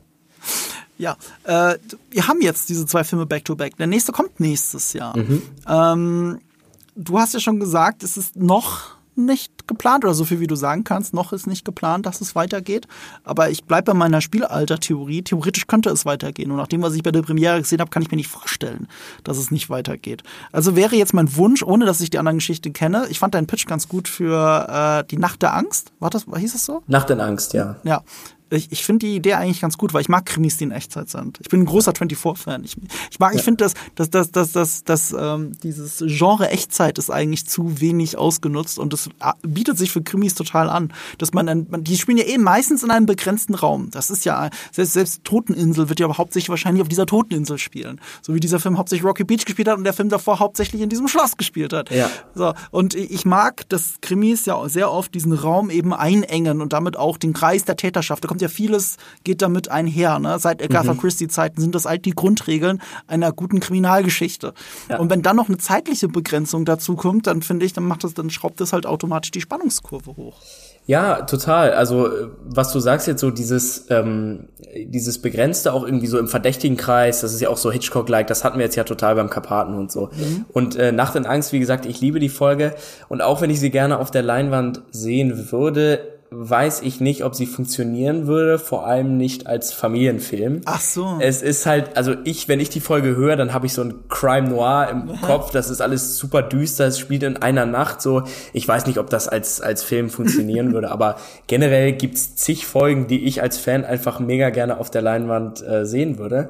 Ja, äh, wir haben jetzt diese zwei Filme back-to-back. Der nächste kommt nächstes Jahr. Mhm. Ähm, du hast ja schon gesagt, es ist noch nicht geplant, oder so viel wie du sagen kannst, noch ist nicht geplant, dass es weitergeht. Aber ich bleibe bei meiner Spielalter-Theorie. Theoretisch könnte es weitergehen. Und nach dem, was ich bei der Premiere gesehen habe, kann ich mir nicht vorstellen, dass es nicht weitergeht. Also wäre jetzt mein Wunsch, ohne dass ich die anderen Geschichten kenne, ich fand deinen Pitch ganz gut für äh, die Nacht der Angst. War das, hieß es so? Nacht in Angst, ja. Ja. Ich, ich finde die Idee eigentlich ganz gut, weil ich mag Krimis, die in Echtzeit sind. Ich bin ein großer24-Fan. Ich, ich mag, ja. ich finde, dass, dass, dass, dass, dass, dass ähm, dieses Genre Echtzeit ist eigentlich zu wenig ausgenutzt und es bietet sich für Krimis total an. Dass man, ein, man, die spielen ja eben meistens in einem begrenzten Raum. Das ist ja, selbst, selbst Toteninsel wird ja hauptsächlich wahrscheinlich auf dieser Toteninsel spielen. So wie dieser Film hauptsächlich Rocky Beach gespielt hat und der Film davor hauptsächlich in diesem Schloss gespielt hat. Ja. So, und ich mag, dass Krimis ja sehr oft diesen Raum eben einengen und damit auch den Kreis der Täterschaft. Da kommt ja vieles, geht damit einher. Ne? Seit Agatha mhm. Christie-Zeiten sind das halt die Grundregeln einer guten Kriminalgeschichte. Ja. Und wenn dann noch eine zeitliche Begrenzung dazu kommt, dann finde ich, dann macht das, dann schraubt das halt automatisch die Spannungskurve hoch. Ja, total. Also was du sagst jetzt so, dieses ähm, dieses Begrenzte auch irgendwie so im verdächtigen Kreis, das ist ja auch so Hitchcock-like, das hatten wir jetzt ja total beim Karpaten und so. Mhm. Und äh, Nacht in Angst, wie gesagt, ich liebe die Folge und auch wenn ich sie gerne auf der Leinwand sehen würde, weiß ich nicht, ob sie funktionieren würde, vor allem nicht als Familienfilm. Ach so. Es ist halt, also ich, wenn ich die Folge höre, dann habe ich so ein Crime Noir im Aha. Kopf, das ist alles super düster, es spielt in einer Nacht so. Ich weiß nicht, ob das als als Film funktionieren würde, aber generell gibt's zig Folgen, die ich als Fan einfach mega gerne auf der Leinwand äh, sehen würde.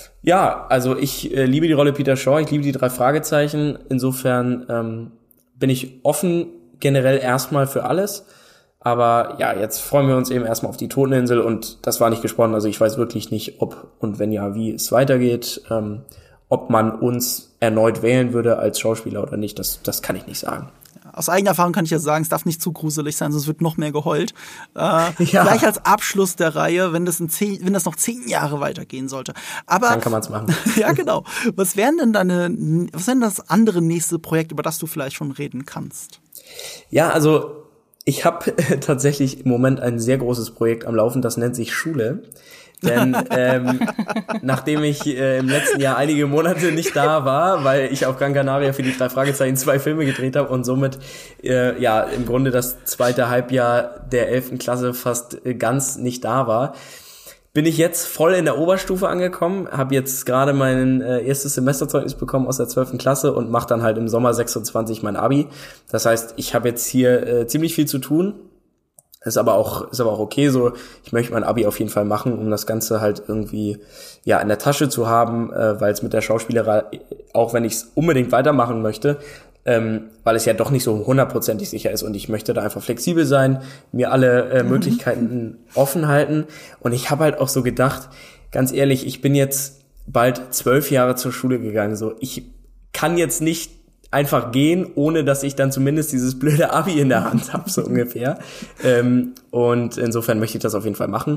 Ja, also ich äh, liebe die Rolle Peter Shaw, ich liebe die drei Fragezeichen, insofern ähm, bin ich offen generell erstmal für alles. Aber ja, jetzt freuen wir uns eben erstmal auf die Toteninsel und das war nicht gesprochen. Also ich weiß wirklich nicht, ob und wenn ja, wie es weitergeht. Ähm, ob man uns erneut wählen würde als Schauspieler oder nicht, das, das kann ich nicht sagen. Aus eigener Erfahrung kann ich ja sagen, es darf nicht zu gruselig sein, sonst wird noch mehr geheult. Äh, ja. Vielleicht als Abschluss der Reihe, wenn das, in zehn, wenn das noch zehn Jahre weitergehen sollte. Aber dann kann man es machen. Ja, genau. Was wären denn deine, was wäre denn das andere nächste Projekt, über das du vielleicht schon reden kannst? Ja, also ich habe äh, tatsächlich im Moment ein sehr großes Projekt am Laufen, das nennt sich Schule. Denn ähm, nachdem ich äh, im letzten Jahr einige Monate nicht da war, weil ich auf Gran Canaria für die drei Fragezeichen zwei Filme gedreht habe und somit äh, ja im Grunde das zweite Halbjahr der elften Klasse fast äh, ganz nicht da war, bin ich jetzt voll in der Oberstufe angekommen, habe jetzt gerade mein äh, erstes Semesterzeugnis bekommen aus der zwölften Klasse und mache dann halt im Sommer sechsundzwanzig mein Abi. Das heißt, ich habe jetzt hier äh, ziemlich viel zu tun. Ist aber auch ist aber auch okay so. Ich möchte mein Abi auf jeden Fall machen, um das Ganze halt irgendwie ja in der Tasche zu haben, äh, weil es mit der Schauspielerei, auch wenn ich es unbedingt weitermachen möchte, ähm, weil es ja doch nicht so hundertprozentig sicher ist und ich möchte da einfach flexibel sein, mir alle äh, Möglichkeiten mhm. offen halten. Und ich habe halt auch so gedacht, ganz ehrlich, ich bin jetzt bald zwölf Jahre zur Schule gegangen. So, ich kann jetzt nicht einfach gehen, ohne dass ich dann zumindest dieses blöde Abi in der Hand habe, so ungefähr. Ähm, und insofern möchte ich das auf jeden Fall machen.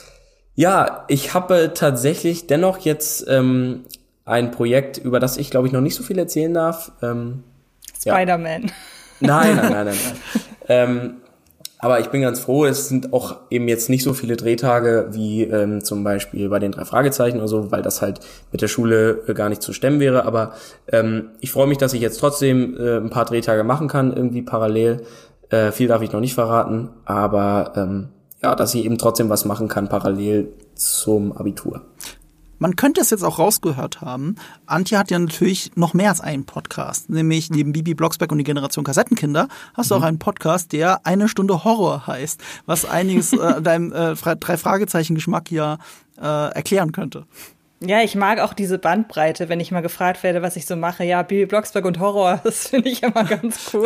Ja, ich habe tatsächlich dennoch jetzt ähm, ein Projekt, über das ich, glaube ich, noch nicht so viel erzählen darf. Ähm, Spider-Man. Nein, nein, nein, nein, nein. ähm, aber ich bin ganz froh, es sind auch eben jetzt nicht so viele Drehtage wie ähm, zum Beispiel bei den drei Fragezeichen oder so, weil das halt mit der Schule äh, gar nicht zu stemmen wäre. Aber ähm, ich freue mich, dass ich jetzt trotzdem äh, ein paar Drehtage machen kann, irgendwie parallel. Äh, viel darf ich noch nicht verraten, aber ähm, ja, dass ich eben trotzdem was machen kann parallel zum Abitur. Man könnte es jetzt auch rausgehört haben. Antje hat ja natürlich noch mehr als einen Podcast. Nämlich neben Bibi Blocksberg und die Generation Kassettenkinder hast du mhm. auch einen Podcast, der Eine Stunde Horror heißt. Was einiges äh, deinem äh, Drei-Fragezeichen-Geschmack ja äh, erklären könnte. Ja, ich mag auch diese Bandbreite, wenn ich mal gefragt werde, was ich so mache. Ja, Bibi Blocksberg und Horror, das finde ich immer ganz cool.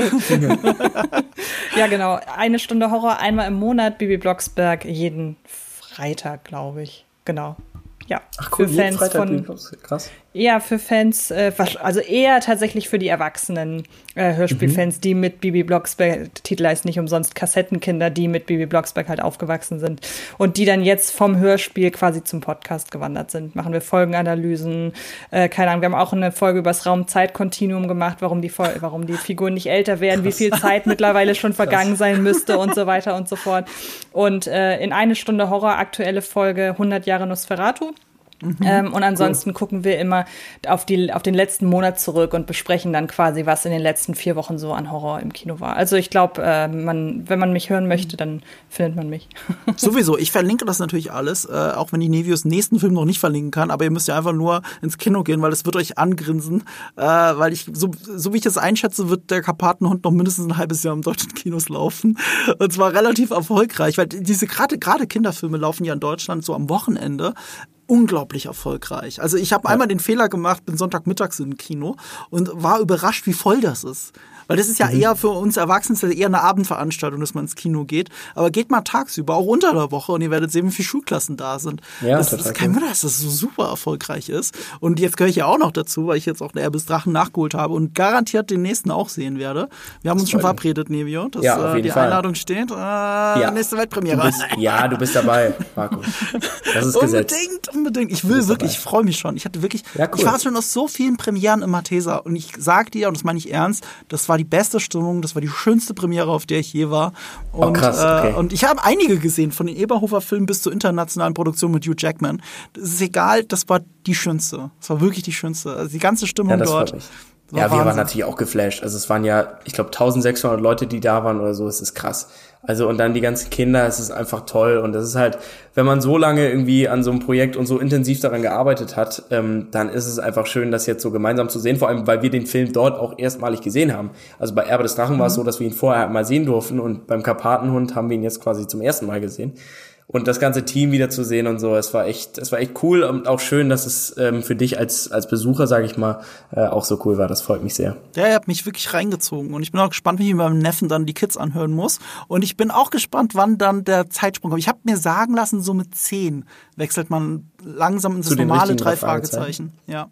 Ja, genau. Eine Stunde Horror, einmal im Monat. Bibi Blocksberg jeden Freitag, glaube ich. Genau. Ja, ach cool, für Fans von, krass. Ja, für Fans, äh, also eher tatsächlich für die erwachsenen äh, Hörspielfans, mhm. die mit Bibi Blocksberg, Titel heißt nicht umsonst Kassettenkinder, die mit Bibi Blocksberg halt aufgewachsen sind und die dann jetzt vom Hörspiel quasi zum Podcast gewandert sind. Machen wir Folgenanalysen, äh, keine Ahnung, wir haben auch eine Folge über das Raum-Zeit-Kontinuum gemacht, warum die, warum die Figuren nicht älter werden, krass. Wie viel Zeit mittlerweile schon vergangen krass. Sein müsste und so weiter und so fort. Und äh, in Eine Stunde Horror, aktuelle Folge hundert Jahre Nosferatu. Mhm, ähm, und ansonsten cool. gucken wir immer auf die auf den letzten Monat zurück und besprechen dann quasi, was in den letzten vier Wochen so an Horror im Kino war. Also ich glaube, äh, man, wenn man mich hören möchte, dann findet man mich. Sowieso, ich verlinke das natürlich alles, äh, auch wenn ich Nevios nächsten Film noch nicht verlinken kann, aber ihr müsst ja einfach nur ins Kino gehen, weil es wird euch angrinsen, äh, weil ich, so, so wie ich das einschätze, wird der Karpatenhund noch mindestens ein halbes Jahr im deutschen Kinos laufen. Und zwar relativ erfolgreich, weil diese gerade gerade Kinderfilme laufen ja in Deutschland so am Wochenende. Unglaublich erfolgreich. Also ich habe ja. einmal den Fehler gemacht, bin Sonntagmittags im Kino und war überrascht, wie voll das ist. Weil das ist ja mhm. eher für uns Erwachsene eher eine Abendveranstaltung, dass man ins Kino geht. Aber geht mal tagsüber, auch unter der Woche, und ihr werdet sehen, wie viele Schulklassen da sind. Ja, das, das ist kein Wunder, dass das so super erfolgreich ist. Und jetzt gehöre ich ja auch noch dazu, weil ich jetzt auch der bis Drachen nachgeholt habe und garantiert den nächsten auch sehen werde. Wir haben uns schon verabredet, Nevio, dass ja, äh, die Fall. Einladung steht. Äh, ja. Nächste Weltpremiere. Du bist, ja, du bist dabei, Marco. Das ist Gesetz. Unbedingt, unbedingt. Ich will wirklich, dabei. Ich freue mich schon. Ich hatte wirklich, ja, cool. ich war schon aus so vielen Premieren im Mathesa und ich sag dir, und das meine ich ernst, das war die beste Stimmung, das war die schönste Premiere, auf der ich je war. Und, oh, krass, okay. äh, und ich habe einige gesehen, von den Eberhofer-Filmen bis zur internationalen Produktion mit Hugh Jackman. Das ist egal, das war die schönste. Das war wirklich die schönste. Also die ganze Stimmung ja, das dort. Ja, wir Wahnsinn. Waren natürlich auch geflasht. Also es waren ja, ich glaube, eintausendsechshundert Leute, die da waren oder so. Es ist krass. Also und dann die ganzen Kinder, es ist einfach toll. Und das ist halt, wenn man so lange irgendwie an so einem Projekt und so intensiv daran gearbeitet hat, ähm, dann ist es einfach schön, das jetzt so gemeinsam zu sehen. Vor allem, weil wir den Film dort auch erstmalig gesehen haben. Also bei Erbe des Drachen mhm. war es so, dass wir ihn vorher mal sehen durften. Und beim Karpatenhund haben wir ihn jetzt quasi zum ersten Mal gesehen. Und das ganze Team wieder zu sehen und so, es war echt, es war echt cool und auch schön, dass es ähm, für dich als als Besucher, sage ich mal, äh, auch so cool war. Das freut mich sehr. Ja, ihr habt mich wirklich reingezogen und ich bin auch gespannt, wie ich mit meinem Neffen dann die Kids anhören muss. Und ich bin auch gespannt, wann dann der Zeitsprung kommt. Ich habe mir sagen lassen, so mit zehn wechselt man langsam in das normale drei Fragezeichen. Ja.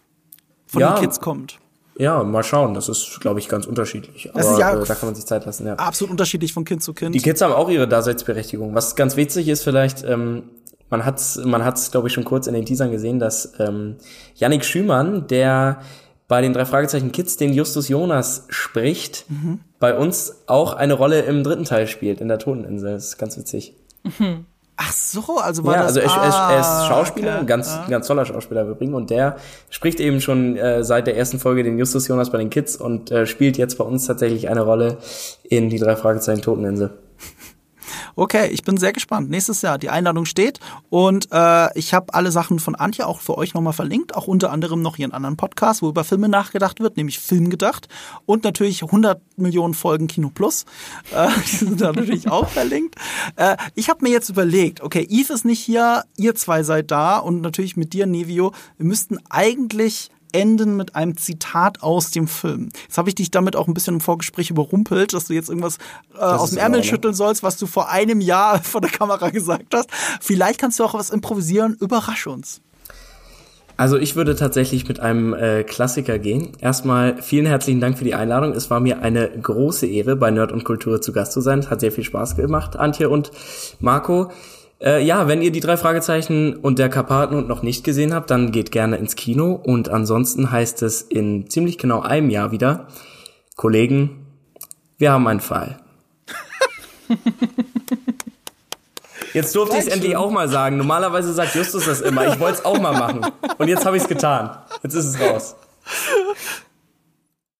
Von ja. den Kids kommt. Ja, mal schauen. Das ist, glaube ich, ganz unterschiedlich. Aber ist ja äh, da kann man sich Zeit lassen. Ja. Absolut unterschiedlich von Kind zu Kind. Die Kids haben auch ihre Daseinsberechtigung. Was ganz witzig ist vielleicht, ähm, man hat's, man hat's, glaube ich, schon kurz in den Teasern gesehen, dass ähm, Yannick Schümann, der bei den drei Fragezeichen Kids den Justus Jonas spricht, mhm. bei uns auch eine Rolle im dritten Teil spielt, in der Toteninsel. Das ist ganz witzig. Mhm. Ach so, also war ja, das... also er, ah, er ist Schauspieler, okay. ein ganz, ja. ganz toller Schauspieler im Übrigen. Und der spricht eben schon äh, seit der ersten Folge den Justus Jonas bei den Kids und äh, spielt jetzt bei uns tatsächlich eine Rolle in die drei Fragezeichen Toteninsel. Okay, ich bin sehr gespannt. Nächstes Jahr, die Einladung steht und äh, ich habe alle Sachen von Antje auch für euch nochmal verlinkt, auch unter anderem noch ihren anderen Podcast, wo über Filme nachgedacht wird, nämlich Filmgedacht und natürlich hundert Millionen Folgen Kino Plus. Äh, die sind da natürlich auch verlinkt. Äh, ich habe mir jetzt überlegt, okay, Yves ist nicht hier, ihr zwei seid da und natürlich mit dir, Nevio, wir müssten eigentlich enden mit einem Zitat aus dem Film. Jetzt habe ich dich damit auch ein bisschen im Vorgespräch überrumpelt, dass du jetzt irgendwas äh, aus dem Ärmel schütteln sollst, was du vor einem Jahr vor der Kamera gesagt hast. Vielleicht kannst du auch was improvisieren. Überrasch uns. Also ich würde tatsächlich mit einem äh, Klassiker gehen. Erstmal vielen herzlichen Dank für die Einladung. Es war mir eine große Ehre, bei Nerd und Kultur zu Gast zu sein. Es hat sehr viel Spaß gemacht, Antje und Marco. Äh, ja, wenn ihr die drei Fragezeichen und der Karpatenhund noch nicht gesehen habt, dann geht gerne ins Kino. Und ansonsten heißt es in ziemlich genau einem Jahr wieder, Kollegen, Wir haben einen Fall. Jetzt durfte ich es endlich auch mal sagen. Normalerweise sagt Justus das immer. Ich wollte es auch mal machen. Und jetzt habe ich es getan. Jetzt ist es raus.